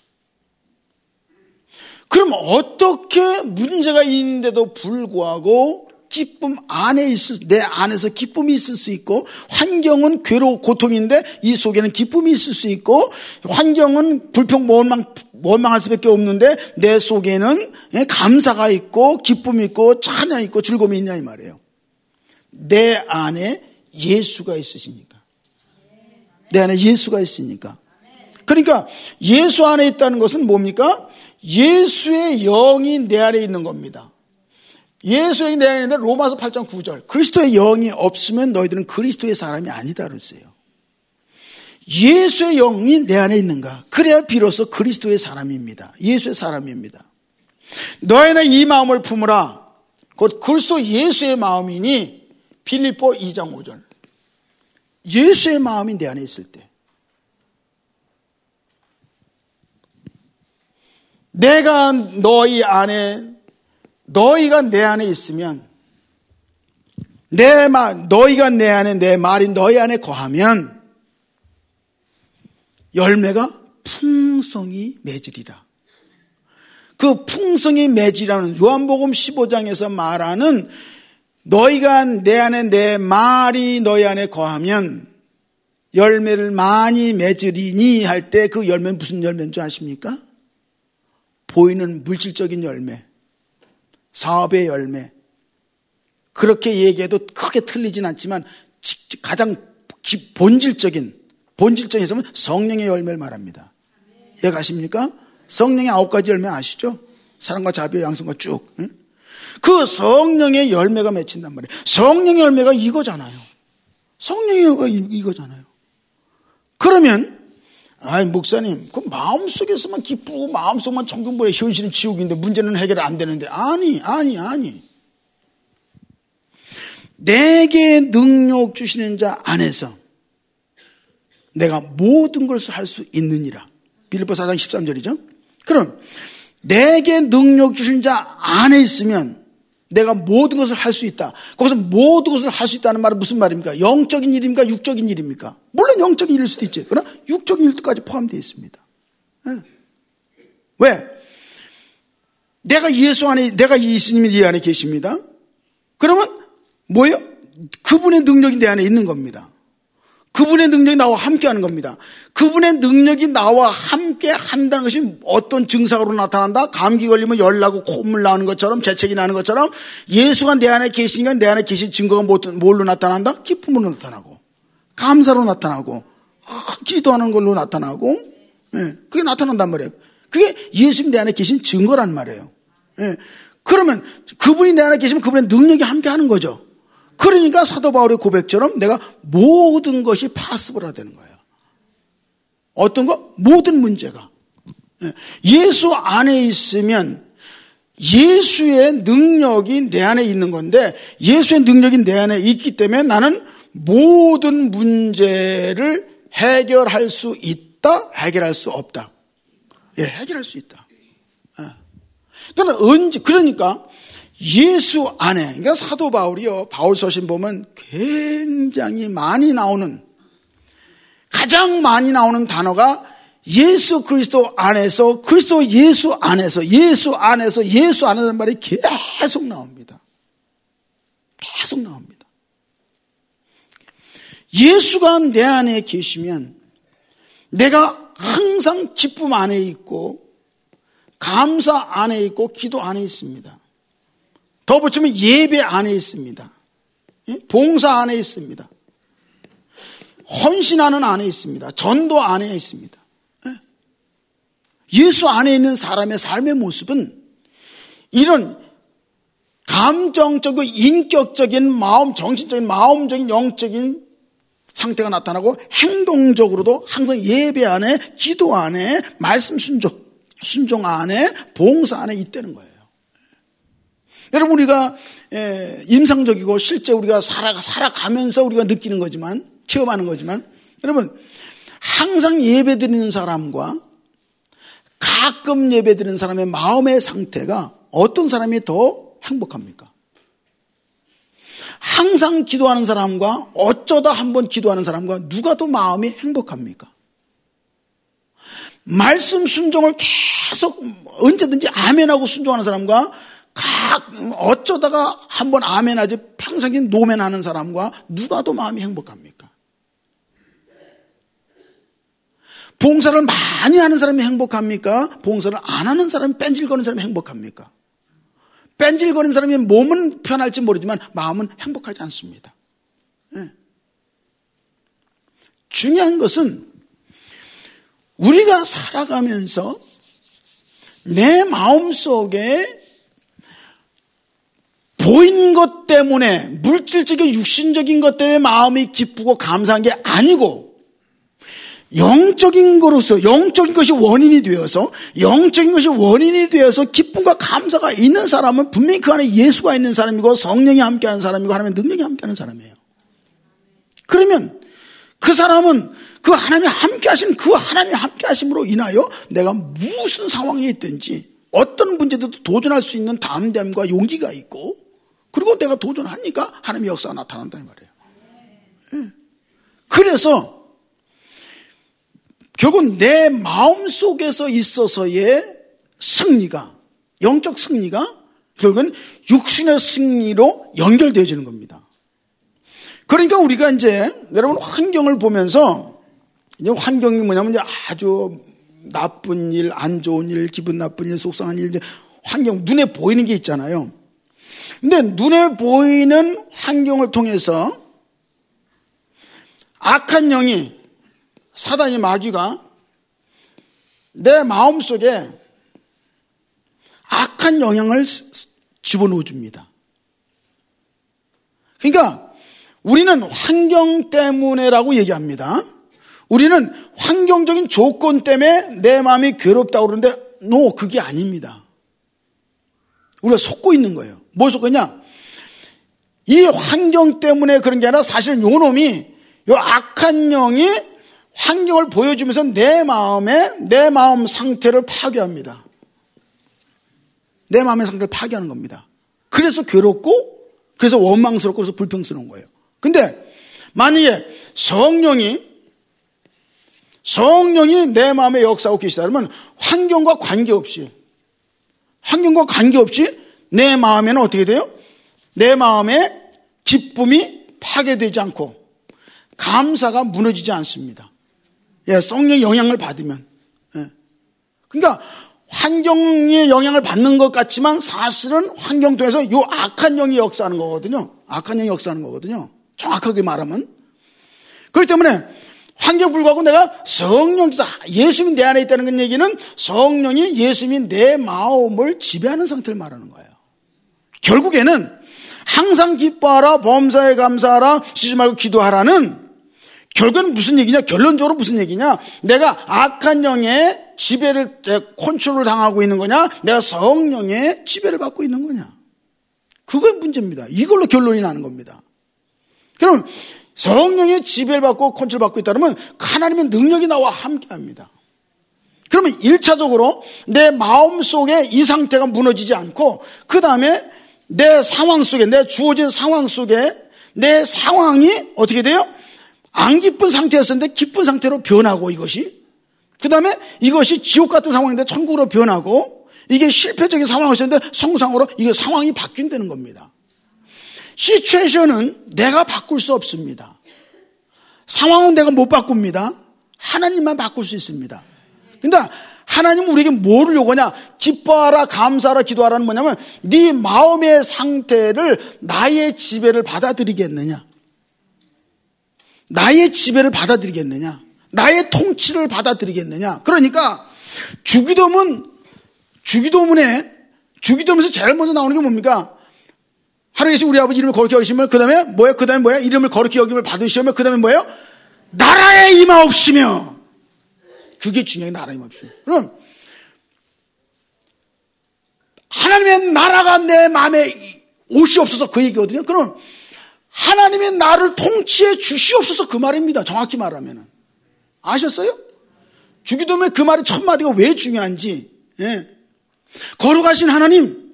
그럼 어떻게 문제가 있는데도 불구하고 기쁨 안에 있을, 내 안에서 기쁨이 있을 수 있고, 환경은 괴로워 고통인데 이 속에는 기쁨이 있을 수 있고, 환경은 불평 원망, 원망할 수밖에 없는데 내 속에는 감사가 있고 기쁨이 있고 찬양이 있고 즐거움이 있냐 이 말이에요. 내 안에 예수가 있으시니까. 내 안에 예수가 있으니까. 그러니까 예수 안에 있다는 것은 뭡니까? 예수의 영이 내 안에 있는 겁니다. 예수의 영이 내 안에 있는데 로마서 팔 장 구 절 그리스도의 영이 없으면 너희들은 그리스도의 사람이 아니다 그랬어요. 예수의 영이 내 안에 있는가? 그래야 비로소 그리스도의 사람입니다. 예수의 사람입니다. 너희는 이 마음을 품으라. 곧 그리스도 예수의 마음이니 빌립보 이 장 오 절 예수의 마음이 내 안에 있을 때 내가 너희 안에, 너희가 내 안에 있으면, 내 말, 너희가 내 안에, 내 말이 너희 안에 거하면, 열매가 풍성히 맺으리라. 그 풍성히 맺으라는 요한복음 십오 장에서 말하는 너희가 내 안에, 내 말이 너희 안에 거하면, 열매를 많이 맺으리니 할 때 그 열매는 무슨 열매인 줄 아십니까? 보이는 물질적인 열매, 사업의 열매. 그렇게 얘기해도 크게 틀리진 않지만 가장 본질적인, 본질적인 성령의 열매를 말합니다. 이해가십니까? 성령의 아홉 가지 열매 아시죠? 사랑과 자비와 양성과 쭉. 그 성령의 열매가 맺힌단 말이에요. 성령의 열매가 이거잖아요. 성령의 열매가 이거잖아요. 그러면 아이 목사님 그 마음속에서만 기쁘고 마음속만 천국보다 현실은 지옥인데 문제는 해결 안 되는데 아니 아니 아니 내게 능력 주시는 자 안에서 내가 모든 것을 할 수 있느니라. 빌립보 사 장 십삼 절이죠. 그럼 내게 능력 주신 자 안에 있으면 내가 모든 것을 할 수 있다. 거기서 모든 것을 할 수 있다는 말은 무슨 말입니까? 영적인 일입니까? 육적인 일입니까? 물론 영적인 일일 수도 있지. 그러나 육적인 일도까지 포함되어 있습니다. 네. 왜? 내가 예수 안에, 내가 예수님이 네 안에 계십니다. 그러면 뭐예요? 그분의 능력이 내 안에 있는 겁니다. 그분의 능력이 나와 함께 하는 겁니다. 그분의 능력이 나와 함께 한다는 것이 어떤 증상으로 나타난다? 감기 걸리면 열 나고 콧물 나는 것처럼 재채기 나는 것처럼 예수가 내 안에 계시니까 내 안에 계신 증거가 뭘로 나타난다? 기쁨으로 나타나고 감사로 나타나고 기도하는 걸로 나타나고 예, 그게 나타난단 말이에요. 그게 예수님 내 안에 계신 증거란 말이에요. 예, 그러면 그분이 내 안에 계시면 그분의 능력이 함께 하는 거죠. 그러니까 사도 바울의 고백처럼 내가 모든 것이 파스블화 되는 거예요. 어떤 거? 모든 문제가. 예수 안에 있으면 예수의 능력이 내 안에 있는 건데 예수의 능력이 내 안에 있기 때문에 나는 모든 문제를 해결할 수 있다, 해결할 수 없다. 예, 해결할 수 있다. 그러니까 언제, 그러니까 예수 안에, 그러니까 사도 바울이요, 바울 서신 보면 굉장히 많이 나오는, 가장 많이 나오는 단어가 예수 그리스도 안에서, 그리스도 예수 안에서, 예수 안에서, 예수 안에서 말이 계속 나옵니다. 계속 나옵니다. 예수가 내 안에 계시면 내가 항상 기쁨 안에 있고, 감사 안에 있고, 기도 안에 있습니다. 더 붙이면 예배 안에 있습니다. 봉사 안에 있습니다. 헌신하는 안에 있습니다. 전도 안에 있습니다. 예수 안에 있는 사람의 삶의 모습은 이런 감정적이고 인격적인 마음, 정신적인 마음적인 영적인 상태가 나타나고 행동적으로도 항상 예배 안에, 기도 안에, 말씀 순종, 순종 안에, 봉사 안에 있다는 거예요. 여러분 우리가 임상적이고 실제 우리가 살아, 살아가면서 우리가 느끼는 거지만 체험하는 거지만 여러분 항상 예배드리는 사람과 가끔 예배드리는 사람의 마음의 상태가 어떤 사람이 더 행복합니까? 항상 기도하는 사람과 어쩌다 한번 기도하는 사람과 누가 더 마음이 행복합니까? 말씀 순종을 계속 언제든지 아멘하고 순종하는 사람과 각 어쩌다가 한번 아멘하지 평생에 노멘하는 사람과 누가 더 마음이 행복합니까? 봉사를 많이 하는 사람이 행복합니까? 봉사를 안 하는 사람이 뺀질거리는 사람이 행복합니까? 뺀질거리는 사람이 몸은 편할지 모르지만 마음은 행복하지 않습니다. 네. 중요한 것은 우리가 살아가면서 내 마음속에 보인 것 때문에 물질적인 육신적인 것 때문에 마음이 기쁘고 감사한 게 아니고 영적인 거로서 영적인 것이 원인이 되어서 영적인 것이 원인이 되어서 기쁨과 감사가 있는 사람은 분명히 그 안에 예수가 있는 사람이고 성령이 함께하는 사람이고 하나님의 능력이 함께하는 사람이에요. 그러면 그 사람은 그 하나님이 함께하신 그 하나님이 함께하심으로 인하여 내가 무슨 상황에 있든지 어떤 문제들도 도전할 수 있는 담대함과 용기가 있고 그리고 내가 도전하니까 하나님의 역사가 나타난다 이 말이에요. 네. 그래서 결국 내 마음속에서 있어서의 승리가 영적 승리가 결국은 육신의 승리로 연결되어지는 겁니다. 그러니까 우리가 이제 여러분 환경을 보면서 이제 환경이 뭐냐면 이제 아주 나쁜 일, 안 좋은 일, 기분 나쁜 일, 속상한 일, 이제 환경 눈에 보이는 게 있잖아요. 근데 눈에 보이는 환경을 통해서 악한 영이 사단이 마귀가 내 마음속에 악한 영향을 집어넣어 줍니다. 그러니까 우리는 환경 때문에라고 얘기합니다. 우리는 환경적인 조건 때문에 내 마음이 괴롭다고 그러는데 노, 그게 아닙니다. 우리가 속고 있는 거예요. 뭘 속고 있냐? 이 환경 때문에 그런 게 아니라 사실은 요 놈이 요 악한 영이 환경을 보여주면서 내 마음에 내 마음 상태를 파괴합니다. 내 마음의 상태를 파괴하는 겁니다. 그래서 괴롭고 그래서 원망스럽고 그래서 불평스러운 거예요. 근데 만약에 성령이 성령이 내 마음에 역사하고 계시다 그러면 환경과 관계없이 환경과 관계없이 내 마음에는 어떻게 돼요? 내 마음에 기쁨이 파괴되지 않고 감사가 무너지지 않습니다. 예, 성령의 영향을 받으면. 예. 그러니까 환경의 영향을 받는 것 같지만 사실은 환경 통해서 요 악한 영이 역사하는 거거든요. 악한 영이 역사하는 거거든요. 정확하게 말하면. 그렇기 때문에 환경 불구하고 내가 성령, 예수님이 내 안에 있다는 얘기는 성령이 예수님이 내 마음을 지배하는 상태를 말하는 거예요. 결국에는 항상 기뻐하라, 범사에 감사하라, 쉬지 말고 기도하라는 결국은 무슨 얘기냐? 결론적으로 무슨 얘기냐? 내가 악한 영의 지배를, 컨트롤을 당하고 있는 거냐? 내가 성령의 지배를 받고 있는 거냐? 그게 문제입니다. 이걸로 결론이 나는 겁니다. 그럼 성령의 지배를 받고 컨트롤 받고 있다 그러면 하나님의 능력이 나와 함께 합니다. 그러면 일 차적으로 내 마음 속에 이 상태가 무너지지 않고 그 다음에 내 상황 속에, 내 주어진 상황 속에 내 상황이 어떻게 돼요? 안 기쁜 상태였었는데 기쁜 상태로 변하고 이것이 그 다음에 이것이 지옥 같은 상황인데 천국으로 변하고 이게 실패적인 상황이었는데 성상으로 이게 상황이 바뀐다는 겁니다. 시츄에이션은 내가 바꿀 수 없습니다. 상황은 내가 못 바꿉니다. 하나님만 바꿀 수 있습니다. 근데 하나님은 우리에게 뭐를 요구하냐? 기뻐하라, 감사하라, 기도하라는 뭐냐면 네 마음의 상태를 나의 지배를 받아들이겠느냐? 나의 지배를 받아들이겠느냐? 나의 통치를 받아들이겠느냐? 그러니까 주기도문, 주기도문에, 주기도문에서 제일 먼저 나오는 게 뭡니까? 하나님 계신 우리 아버지 이름을 거룩히 여기시면 그 다음에 뭐예요? 그 다음에 뭐예요? 이름을 거룩히 여김을 받으시면 그 다음에 뭐예요? 나라에 임하옵시며. 그게 중요해. 나라에 임하옵시며. 그럼 하나님의 나라가 내 마음에 오시옵소서 그 얘기거든요. 그럼 하나님의 나를 통치해 주시옵소서 그 말입니다. 정확히 말하면. 아셨어요? 주기도문의 그 말이 첫 마디가 왜 중요한지. 예. 거룩하신 하나님,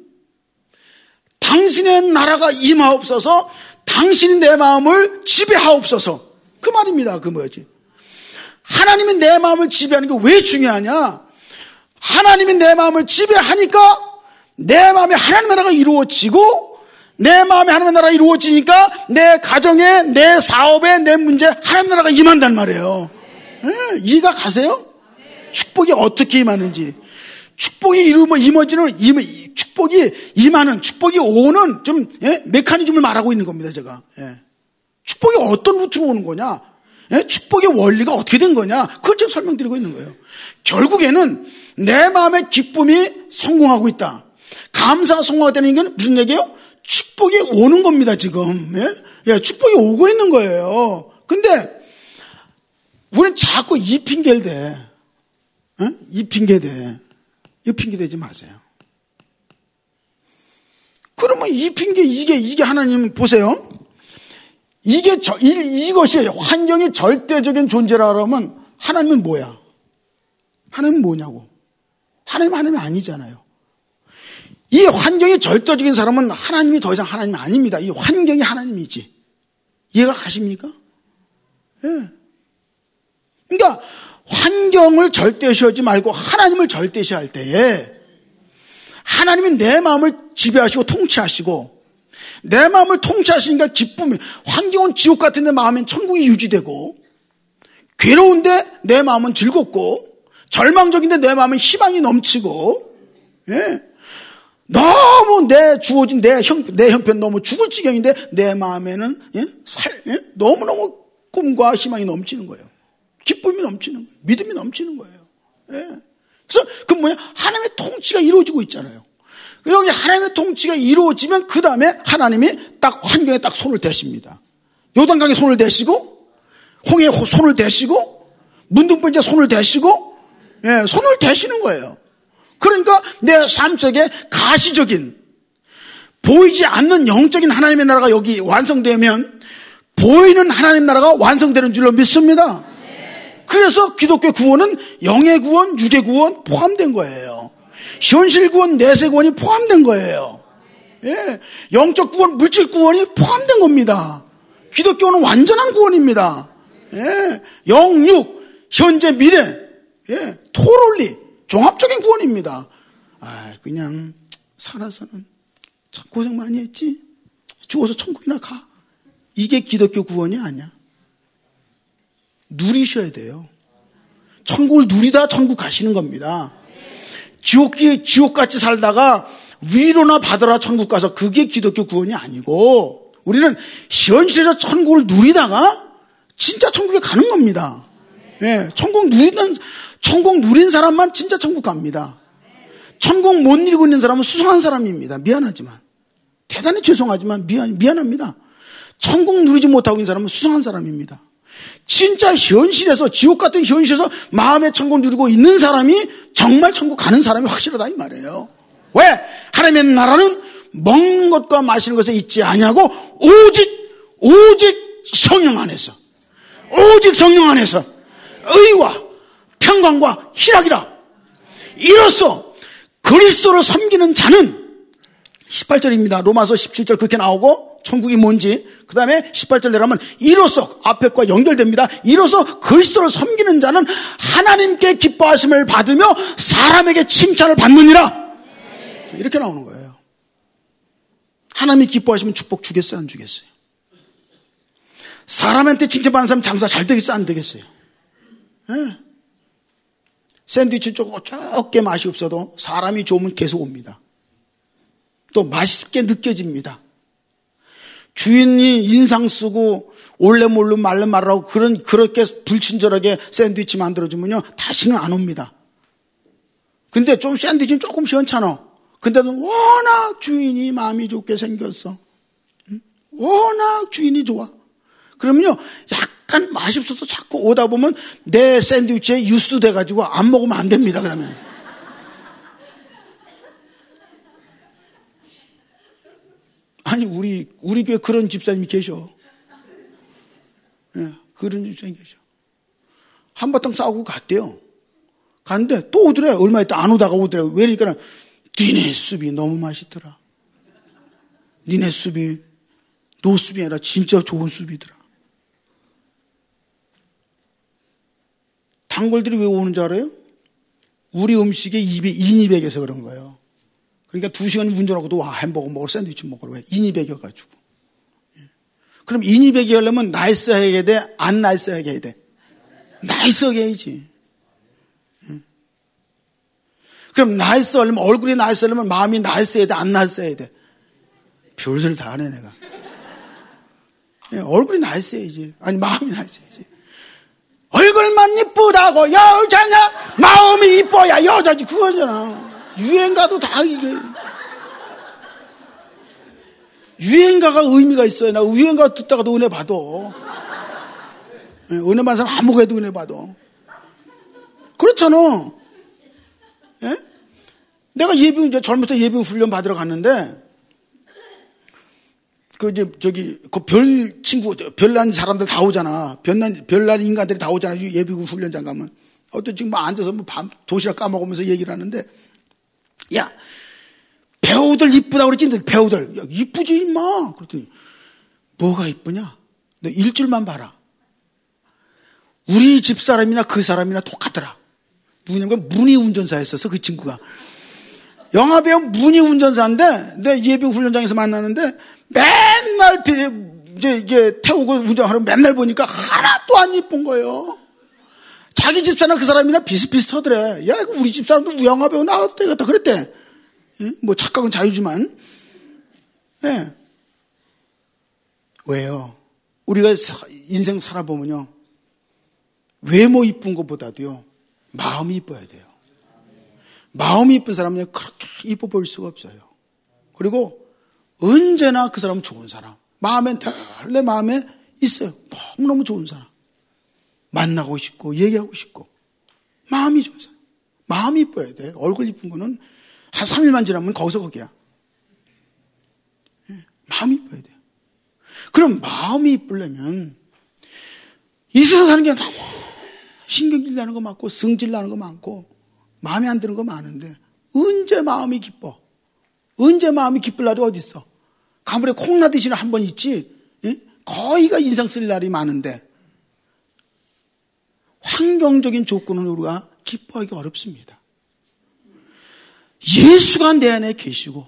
당신의 나라가 임하옵소서, 당신이 내 마음을 지배하옵소서. 그 말입니다. 그 뭐지? 하나님이 내 마음을 지배하는 게 왜 중요하냐? 하나님이 내 마음을 지배하니까 내 마음에 하나님의 나라가 이루어지고, 내 마음에 하나님의 나라가 이루어지니까 내 가정에, 내 사업에, 내 문제에 하나님의 나라가 임한단 말이에요. 네, 이해가 가세요? 축복이 어떻게 임하는지. 축복이 이루면 임어지는, 임, 축복이 임하는, 축복이 오는 좀, 예? 메커니즘을 말하고 있는 겁니다, 제가. 예. 축복이 어떤 루트로 오는 거냐? 예? 축복의 원리가 어떻게 된 거냐? 그걸 지금 설명드리고 있는 거예요. 결국에는 내 마음의 기쁨이 성공하고 있다. 감사가 성공하다는 건 무슨 얘기예요? 축복이 오는 겁니다, 지금. 예? 예, 축복이 오고 있는 거예요. 근데, 우리는 자꾸 이 핑계를 대. 예? 이 핑계 대. 이 핑계 대지 마세요. 그러면 이 핑계, 이게, 이게 하나님, 보세요. 이게, 저, 이, 이것이 환경이 절대적인 존재라 그러면 하나님은 뭐야? 하나님은 뭐냐고. 하나님은 하나님이 아니잖아요. 이 환경이 절대적인 사람은 하나님이 더 이상 하나님이 아닙니다. 이 환경이 하나님이지. 이해가 가십니까? 예. 그러니까 환경을 절대시하지 말고 하나님을 절대시할 때에 하나님이 내 마음을 지배하시고 통치하시고, 내 마음을 통치하시니까 기쁨이, 환경은 지옥 같은데 마음엔 천국이 유지되고, 괴로운데 내 마음은 즐겁고, 절망적인데 내 마음은 희망이 넘치고, 예. 너무 내 주어진 내 형, 내 형편 너무 죽을 지경인데 내 마음에는, 예? 살, 예? 너무너무 꿈과 희망이 넘치는 거예요. 기쁨이 넘치는 거예요. 믿음이 넘치는 거예요. 예. 그래서 그 뭐야? 하나님의 통치가 이루어지고 있잖아요. 여기 하나님의 통치가 이루어지면 그 다음에 하나님이 딱 환경에 딱 손을 대십니다. 요단강에 손을 대시고, 홍해에 손을 대시고, 문둥병에 손을 대시고, 예, 손을 대시는 거예요. 그러니까 내 삶 속에 가시적인, 보이지 않는 영적인 하나님의 나라가 여기 완성되면 보이는 하나님 나라가 완성되는 줄로 믿습니다. 그래서 기독교 구원은 영의 구원, 육의 구원 포함된 거예요. 현실 구원, 내세 구원이 포함된 거예요. 예, 영적 구원, 물질 구원이 포함된 겁니다. 기독교는 완전한 구원입니다. 예, 영육, 현재, 미래, 예, 토롤리, 종합적인 구원입니다. 아, 그냥 살아서는 참 고생 많이 했지. 죽어서 천국이나 가. 이게 기독교 구원이 아니야. 누리셔야 돼요. 천국을 누리다 천국 가시는 겁니다. 지옥이 지옥같이 살다가 위로나 받으라 천국 가서, 그게 기독교 구원이 아니고, 우리는 현실에서 천국을 누리다가 진짜 천국에 가는 겁니다. 예, 천국 누리는, 천국 누린 사람만 진짜 천국 갑니다. 천국 못 누리고 있는 사람은 수상한 사람입니다. 미안하지만. 대단히 죄송하지만 미안, 미안합니다. 천국 누리지 못하고 있는 사람은 수상한 사람입니다. 진짜 현실에서, 지옥 같은 현실에서 마음의 천국 누리고 있는 사람이 정말 천국 가는 사람이 확실하다 이 말이에요. 왜? 하나님의 나라는 먹는 것과 마시는 것에 있지 아니하고 오직 오직 성령 안에서, 오직 성령 안에서 의와 평강과 희락이라. 이로써 그리스도를 섬기는 자는, 십팔 절입니다. 로마서 십칠 절 그렇게 나오고, 천국이 뭔지, 그 다음에 십팔 절 내려가면 이로써, 앞에 과 연결됩니다. 이로써 그리스도를 섬기는 자는 하나님께 기뻐하심을 받으며 사람에게 칭찬을 받느니라. 이렇게 나오는 거예요. 하나님이 기뻐하시면 축복 주겠어요, 안 주겠어요? 사람한테 칭찬받는 사람 장사 잘 되겠어요, 안 되겠어요? 네. 샌드위치 조금 적게 맛이 없어도 사람이 좋으면 계속 옵니다. 또 맛있게 느껴집니다. 주인이 인상 쓰고 올래 몰래 말래 말라고 그런 그렇게 불친절하게 샌드위치 만들어주면요, 다시는 안 옵니다. 근데 좀 샌드위치는 조금 시원찮아. 근데도 워낙 주인이 마음이 좋게 생겼어. 워낙 주인이 좋아. 그러면요, 약간 맛이 없어서 자꾸 오다 보면 내 샌드위치에 유스도 돼가지고 안 먹으면 안 됩니다, 그러면. 아니, 우리, 우리 교회 그런 집사님이 계셔. 예, 그런 집사님이 계셔. 한바탕 싸우고 갔대요. 갔는데 또 오더래. 얼마 있다 안 오다가 오더래. 왜 그러니까 니네 숲이 너무 맛있더라. 니네 숲이 노숲이 아니라 진짜 좋은 숲이더라. 단골들이 왜 오는 줄 알아요? 우리 음식에 입에 인이 배겨서 그런 거예요. 그러니까 두 시간 운전하고도 와 햄버거 먹으러 샌드위치 먹으러 왜 인이 배겨가지고. 그럼 인이 배기 하려면 나이스하게 돼? 안 나이스하게 해야 돼? 나이스하게 해야지. 그럼 나이스 하려면 얼굴이 나이스 하려면 마음이 나이스해야 돼? 안 나이스해야 돼? 별소리 다 하네 내가. 얼굴이 나이스해야지. 아니 마음이 나이스해야지. 얼굴만 이쁘다고 여자냐? 마음이 이뻐야 여자지 그거잖아. 유행가도 다 이게. 유행가가 의미가 있어요. 나 유행가 듣다가도 은혜 받아. 은혜 받는 사람 아무거 해도 은혜 받아. 그렇잖아. 예? 내가 예비군, 이제 젊을 때 예비군 훈련 받으러 갔는데, 그, 이제, 저기, 그 별 친구, 별난 사람들 다 오잖아. 별난, 별난 인간들이 다 오잖아. 예비군 훈련장 가면. 어떤 지금 뭐 앉아서 뭐 밤, 도시락 까먹으면서 얘기를 하는데, 야, 배우들 이쁘다고 그랬지? 배우들. 야, 이쁘지, 임마. 그랬더니, 뭐가 이쁘냐? 너 일줄만 봐라. 우리 집 사람이나 그 사람이나 똑같더라. 누구냐면 문희 운전사였었어, 그 친구가. 영화배우 문희 운전사인데, 내 예비군 훈련장에서 만나는데, 맨날 이제 이게 태우고 운전하러 맨날 보니까 하나도 안 이쁜 거예요. 자기 집사나 그 사람이나 비슷비슷하더래. 야, 우리 집사람도 영화배우 나와도 되겠다. 그랬대. 뭐 착각은 자유지만. 네. 왜요? 우리가 인생 살아보면요. 외모 이쁜 것보다도요. 마음이 이뻐야 돼요. 마음이 이쁜 사람은 그렇게 이뻐 보일 수가 없어요. 그리고 언제나 그 사람은 좋은 사람. 마음엔 늘 내 마음에 있어요. 너무너무 좋은 사람. 만나고 싶고 얘기하고 싶고 마음이 좋은 사람. 마음이 이뻐야 돼. 얼굴 이쁜 거는 한 삼 일만 지나면 거기서 거기야. 마음이 이뻐야 돼요. 그럼 마음이 이쁘려면 이 세상 사는 게 너무 신경질 나는 거 많고 성질 나는 거 많고 마음에 안 드는 거 많은데 언제 마음이 기뻐? 언제 마음이 기쁠 날이 어디 있어? 가물에 콩나듯이는 한 번 있지. 예? 거의가 인상 쓸 날이 많은데 환경적인 조건은 우리가 기뻐하기 어렵습니다. 예수가 내 안에 계시고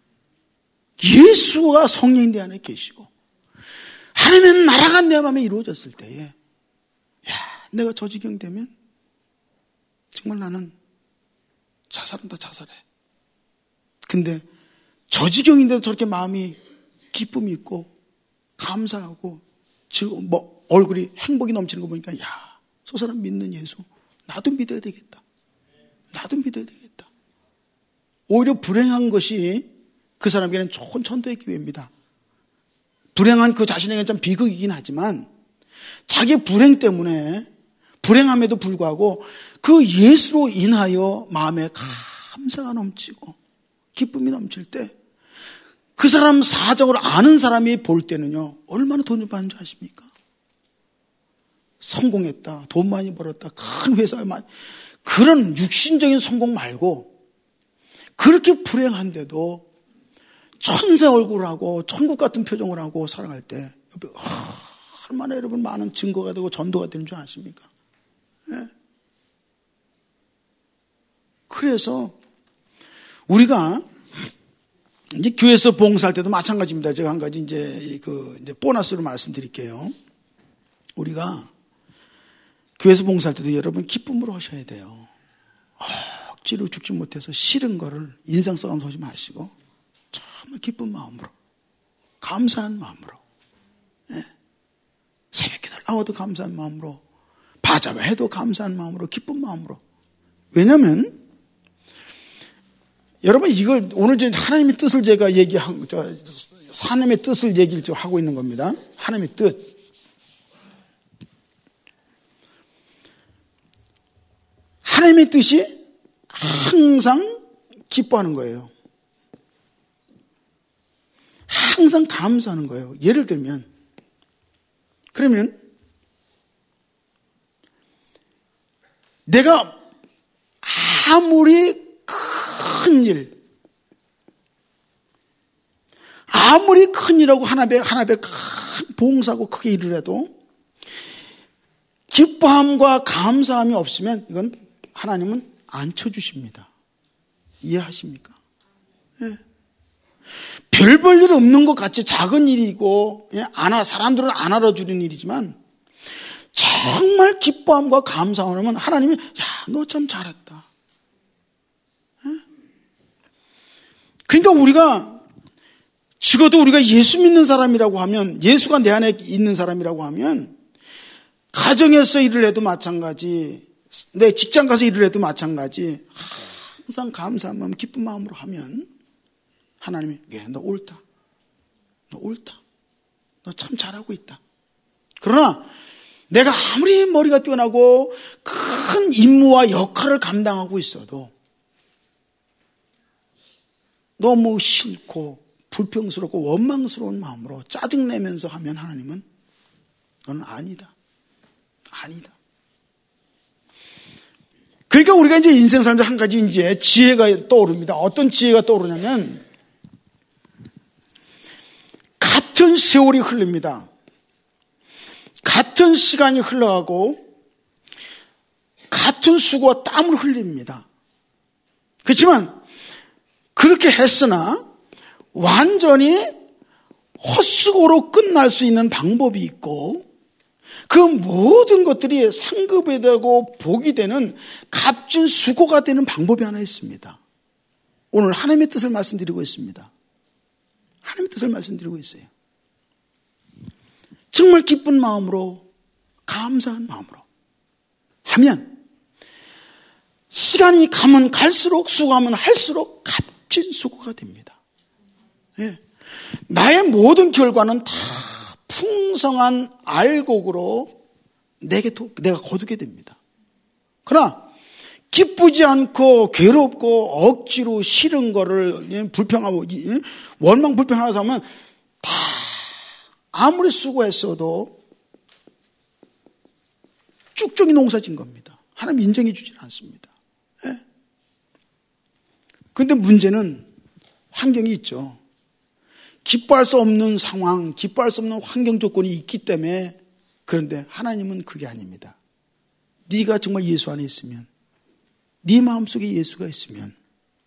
예수가 성령인 내 안에 계시고 하나님의 나라가 내 마음에 이루어졌을 때에 야, 내가 저 지경 되면 정말 나는 자살한다 자살해. 근데 저 지경인데도 저렇게 마음이 기쁨이 있고 감사하고 즐거운 뭐 얼굴이 행복이 넘치는 거 보니까 야, 저 사람 믿는 예수 나도 믿어야 되겠다. 나도 믿어야 되겠다. 오히려 불행한 것이 그 사람에게는 좋은 천도의 기회입니다. 불행한 그 자신에게는 좀 비극이긴 하지만 자기 불행 때문에 불행함에도 불구하고 그 예수로 인하여 마음에 감사가 넘치고 기쁨이 넘칠 때 그 사람 사정을 아는 사람이 볼 때는요 얼마나 돈을 받는 줄 아십니까? 성공했다, 돈 많이 벌었다, 큰 회사에 많이 그런 육신적인 성공 말고 그렇게 불행한데도 천사 얼굴을 하고 천국 같은 표정을 하고 살아갈 때 옆에 아, 얼마나 여러분 많은 증거가 되고 전도가 되는 줄 아십니까? 네. 그래서 우리가 이제 교회에서 봉사할 때도 마찬가지입니다. 제가 한 가지 이제 그 이제 보너스로 말씀드릴게요. 우리가 교회에서 봉사할 때도 여러분 기쁨으로 하셔야 돼요. 억지로 죽지 못해서 싫은 거를 인상 싸움 서지 마시고 정말 기쁜 마음으로 감사한 마음으로 네. 새벽기도를 나와도 감사한 마음으로 바자회 해도 감사한 마음으로 기쁜 마음으로. 왜냐하면 여러분 이걸 오늘 이제 하나님의 뜻을 제가 얘기한 저 하나님의 뜻을 얘기를 좀 하고 있는 겁니다. 하나님의 뜻. 하나님의 뜻이 항상 기뻐하는 거예요. 항상 감사하는 거예요. 예를 들면 그러면 내가 아무리 큰 일, 아무리 큰 일하고 하나배, 하나배 큰 봉사고 크게 일을 해도 기뻐함과 감사함이 없으면 이건 하나님은 안 쳐주십니다. 이해하십니까? 네. 별 볼 일 없는 것 같이 작은 일이고, 안 알, 사람들은 안 알아주는 일이지만, 정말 기뻐함과 감사하면 하나님이, 야, 너 참 잘했다. 네? 그러니까 우리가, 적어도 우리가 예수 믿는 사람이라고 하면, 예수가 내 안에 있는 사람이라고 하면, 가정에서 일을 해도 마찬가지, 내 직장 가서 일을 해도 마찬가지, 항상 감사한 마음, 기쁜 마음으로 하면, 하나님이, 예, 너 옳다. 너 옳다. 너 참 잘하고 있다. 그러나 내가 아무리 머리가 뛰어나고 큰 임무와 역할을 감당하고 있어도 너무 싫고 불평스럽고 원망스러운 마음으로 짜증내면서 하면 하나님은 너는 아니다. 아니다. 그러니까 우리가 이제 인생 살면서 한 가지 이제 지혜가 떠오릅니다. 어떤 지혜가 떠오르냐면 같은 세월이 흐릅니다. 같은 시간이 흘러가고 같은 수고와 땀을 흘립니다. 그렇지만 그렇게 했으나 완전히 헛수고로 끝날 수 있는 방법이 있고 그 모든 것들이 상급이 되고 복이 되는 값진 수고가 되는 방법이 하나 있습니다. 오늘 하나님의 뜻을 말씀드리고 있습니다. 하나님의 뜻을 말씀드리고 있어요. 정말 기쁜 마음으로 감사한 마음으로 하면 시간이 가면 갈수록 수고하면 할수록 값진 수고가 됩니다. 예. 나의 모든 결과는 다 풍성한 알곡으로 내게 도, 내가 거두게 됩니다. 그러나 기쁘지 않고 괴롭고 억지로 싫은 거를 불평하고 원망 불평하면서 하면 다 아무리 수고했어도 쭉쭉이 농사진 겁니다. 하나님 인정해 주지는 않습니다. 그런데 예? 문제는 환경이 있죠. 기뻐할 수 없는 상황, 기뻐할 수 없는 환경 조건이 있기 때문에 그런데 하나님은 그게 아닙니다. 네가 정말 예수 안에 있으면 네 마음속에 예수가 있으면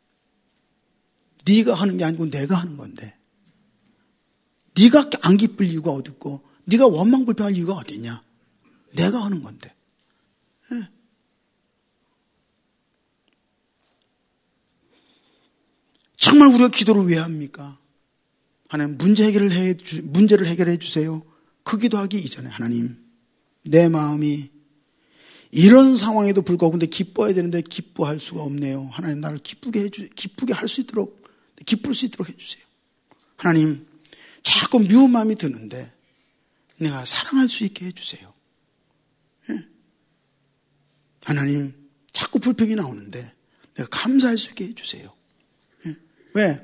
네가 하는 게 아니고 내가 하는 건데 네가 안 기쁠 이유가 어디 있고 네가 원망 불평할 이유가 어디 있냐. 내가 하는 건데. 네. 정말 우리가 기도를 왜 합니까? 하나님 문제 해결을 해 주, 문제를 해결해 주세요. 그 기도하기 이전에 하나님 내 마음이 이런 상황에도 불구하고 근데 기뻐해야 되는데 기뻐할 수가 없네요. 하나님 나를 기쁘게 해주, 기쁘게 할 수 있도록 기쁠 수 있도록 해주세요. 하나님 자꾸 미운 마음이 드는데 내가 사랑할 수 있게 해주세요. 예? 하나님 자꾸 불평이 나오는데 내가 감사할 수 있게 해주세요. 예? 왜?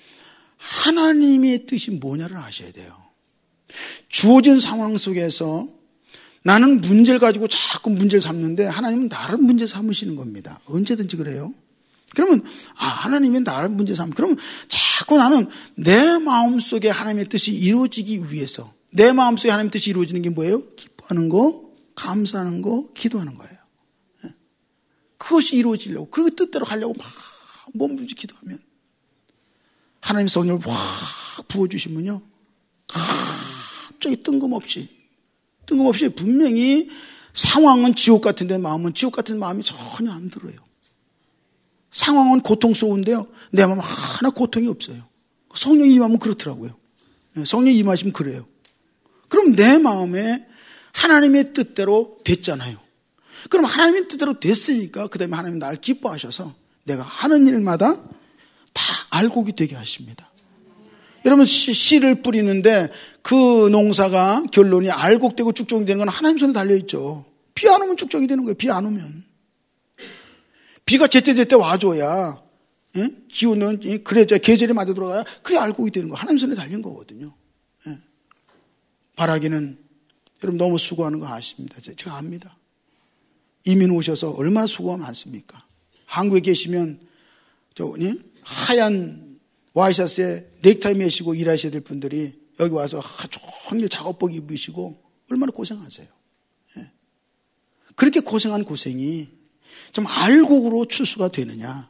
하나님의 뜻이 뭐냐를 아셔야 돼요. 주어진 상황 속에서 나는 문제를 가지고 자꾸 문제를 삼는데 하나님은 나를 문제 삼으시는 겁니다. 언제든지 그래요. 그러면 아 하나님이 나를 문제 삼. 그러면 자꾸 나는 내 마음속에 하나님의 뜻이 이루어지기 위해서 내 마음속에 하나님의 뜻이 이루어지는 게 뭐예요? 기뻐하는 거, 감사하는 거, 기도하는 거예요. 그것이 이루어지려고 그 뜻대로 하려고 막 몸부림치 기도하면 하나님 성령을 확 부어주시면요 갑자기 뜬금없이 뜬금없이 분명히 상황은 지옥 같은데 마음은 지옥 같은 마음이 전혀 안 들어요. 상황은 고통스러운데요. 내 마음 하나 고통이 없어요. 성령이 임하면 그렇더라고요. 성령이 임하시면 그래요. 그럼 내 마음에 하나님의 뜻대로 됐잖아요. 그럼 하나님의 뜻대로 됐으니까 그 다음에 하나님 나를 기뻐하셔서 내가 하는 일마다 다 알곡이 되게 하십니다. 여러분 씨를 뿌리는데 그 농사가 결론이 알곡되고 쭉쭉이 되는 건 하나님 손에 달려있죠. 비 안 오면 쭉쭉이 되는 거예요. 비 안 오면. 비가 제때제때 와줘야 예? 기후는 그래야 계절이 맞아 들어가야 그래 알곡이 되는 거 하나님 손에 달린 거거든요. 예. 바라기는 여러분 너무 수고하는 거 아십니다. 제가 압니다. 이민 오셔서 얼마나 수고가 많습니까? 한국에 계시면 저 하얀 와이셔츠에 넥타이 매시고 일하셔야 될 분들이 여기 와서 하루 종일 작업복 입으시고 얼마나 고생하세요. 예. 그렇게 고생한 고생이 좀 알곡으로 추수가 되느냐,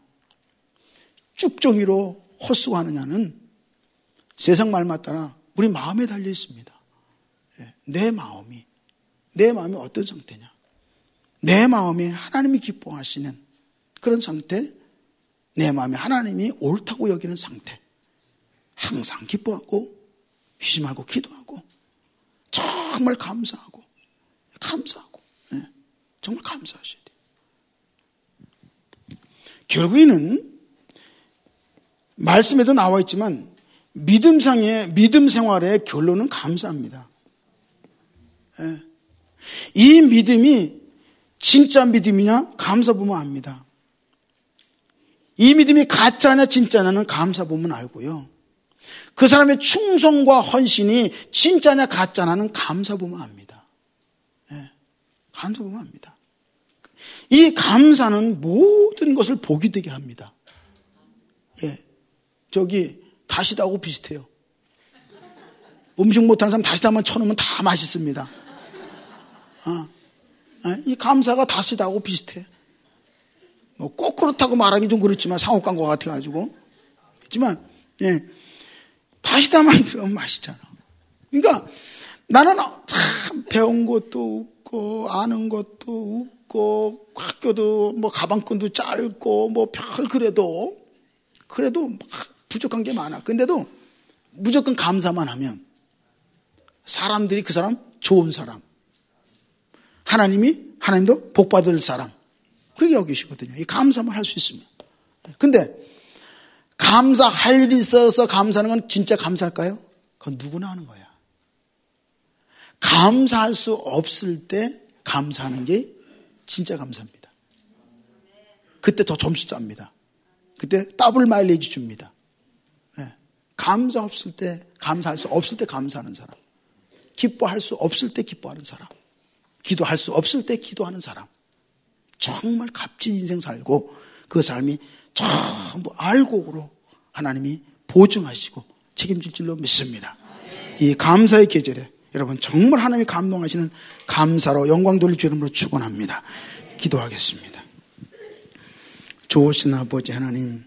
쭉정이로 헛수고하느냐는 세상 말만 따라 우리 마음에 달려 있습니다. 예. 내 마음이, 내 마음이 어떤 상태냐. 내 마음에 하나님이 기뻐하시는 그런 상태, 내 마음에 하나님이 옳다고 여기는 상태, 항상 기뻐하고 쉬지 말고 기도하고 정말 감사하고 감사하고 네, 정말 감사하셔야 돼요. 결국에는 말씀에도 나와 있지만 믿음상의 믿음 생활의 결론은 감사합니다. 네. 이 믿음이 진짜 믿음이냐 감사 보면 압니다. 이 믿음이 가짜냐 진짜냐는 감사 보면 알고요. 그 사람의 충성과 헌신이 진짜냐 가짜냐는 감사 보면 압니다. 예, 감사 보면 압니다. 이 감사는 모든 것을 복이 되게 합니다. 예, 저기 다시다하고 비슷해요. 음식 못하는 사람 다시다만 쳐놓으면 다 맛있습니다. 아, 예, 이 감사가 다시다하고 비슷해. 뭐 꼭 그렇다고 말하기 좀 그렇지만 상호 광고 같아가지고 그렇지만 예. 다시다만 들어가면 맛있잖아. 그러니까 나는 참 배운 것도 없고 아는 것도 없고 학교도 뭐 가방끈도 짧고 뭐 별 그래도 그래도 막 부족한 게 많아. 근데도 무조건 감사만 하면 사람들이 그 사람 좋은 사람, 하나님이 하나님도 복 받을 사람 그렇게 여기시거든요. 이 감사만 할 수 있으면. 근데 감사할 일이 있어서 감사하는 건 진짜 감사할까요? 그건 누구나 하는 거야. 감사할 수 없을 때 감사하는 게 진짜 감사입니다. 그때 더 점수 짭니다. 그때 더블 마일리지 줍니다. 네. 감사 없을 때, 감사할 수 없을 때 감사하는 사람. 기뻐할 수 없을 때 기뻐하는 사람. 기도할 수 없을 때 기도하는 사람. 정말 값진 인생 살고 그 삶이 전부 알곡으로 하나님이 보증하시고 책임질 줄로 믿습니다. 이 감사의 계절에 여러분 정말 하나님이 감동하시는 감사로 영광 돌릴 주 이름으로 축원합니다. 기도하겠습니다. 좋으신 아버지 하나님,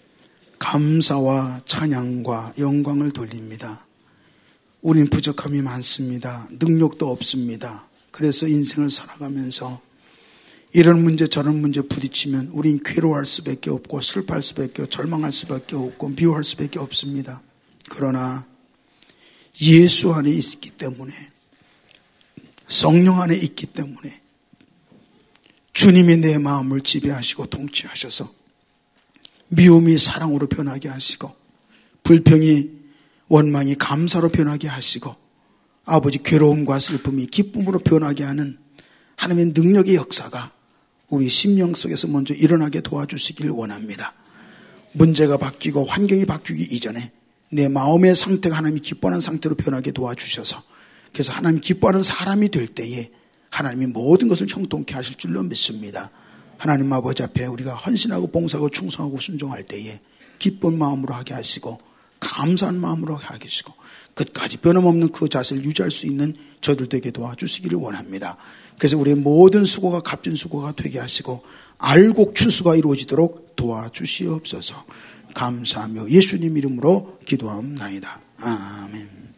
감사와 찬양과 영광을 돌립니다. 우린 부족함이 많습니다. 능력도 없습니다. 그래서 인생을 살아가면서 이런 문제 저런 문제 부딪히면 우린 괴로워할 수밖에 없고 슬퍼할 수밖에 없고 절망할 수밖에 없고 미워할 수밖에 없습니다. 그러나 예수 안에 있기 때문에 성령 안에 있기 때문에 주님이 내 마음을 지배하시고 통치하셔서 미움이 사랑으로 변하게 하시고 불평이 원망이 감사로 변하게 하시고 아버지 괴로움과 슬픔이 기쁨으로 변하게 하는 하나님의 능력의 역사가 우리 심령 속에서 먼저 일어나게 도와주시길 원합니다. 문제가 바뀌고 환경이 바뀌기 이전에 내 마음의 상태가 하나님이 기뻐하는 상태로 변하게 도와주셔서 그래서 하나님 기뻐하는 사람이 될 때에 하나님이 모든 것을 형통케 하실 줄로 믿습니다. 하나님 아버지 앞에 우리가 헌신하고 봉사하고 충성하고 순종할 때에 기쁜 마음으로 하게 하시고 감사한 마음으로 하게 하시고 끝까지 변함없는 그 자세를 유지할 수 있는 저들 되게 도와주시기를 원합니다. 그래서 우리의 모든 수고가 값진 수고가 되게 하시고 알곡 추수가 이루어지도록 도와주시옵소서. 감사하며 예수님 이름으로 기도하옵나이다. 아멘.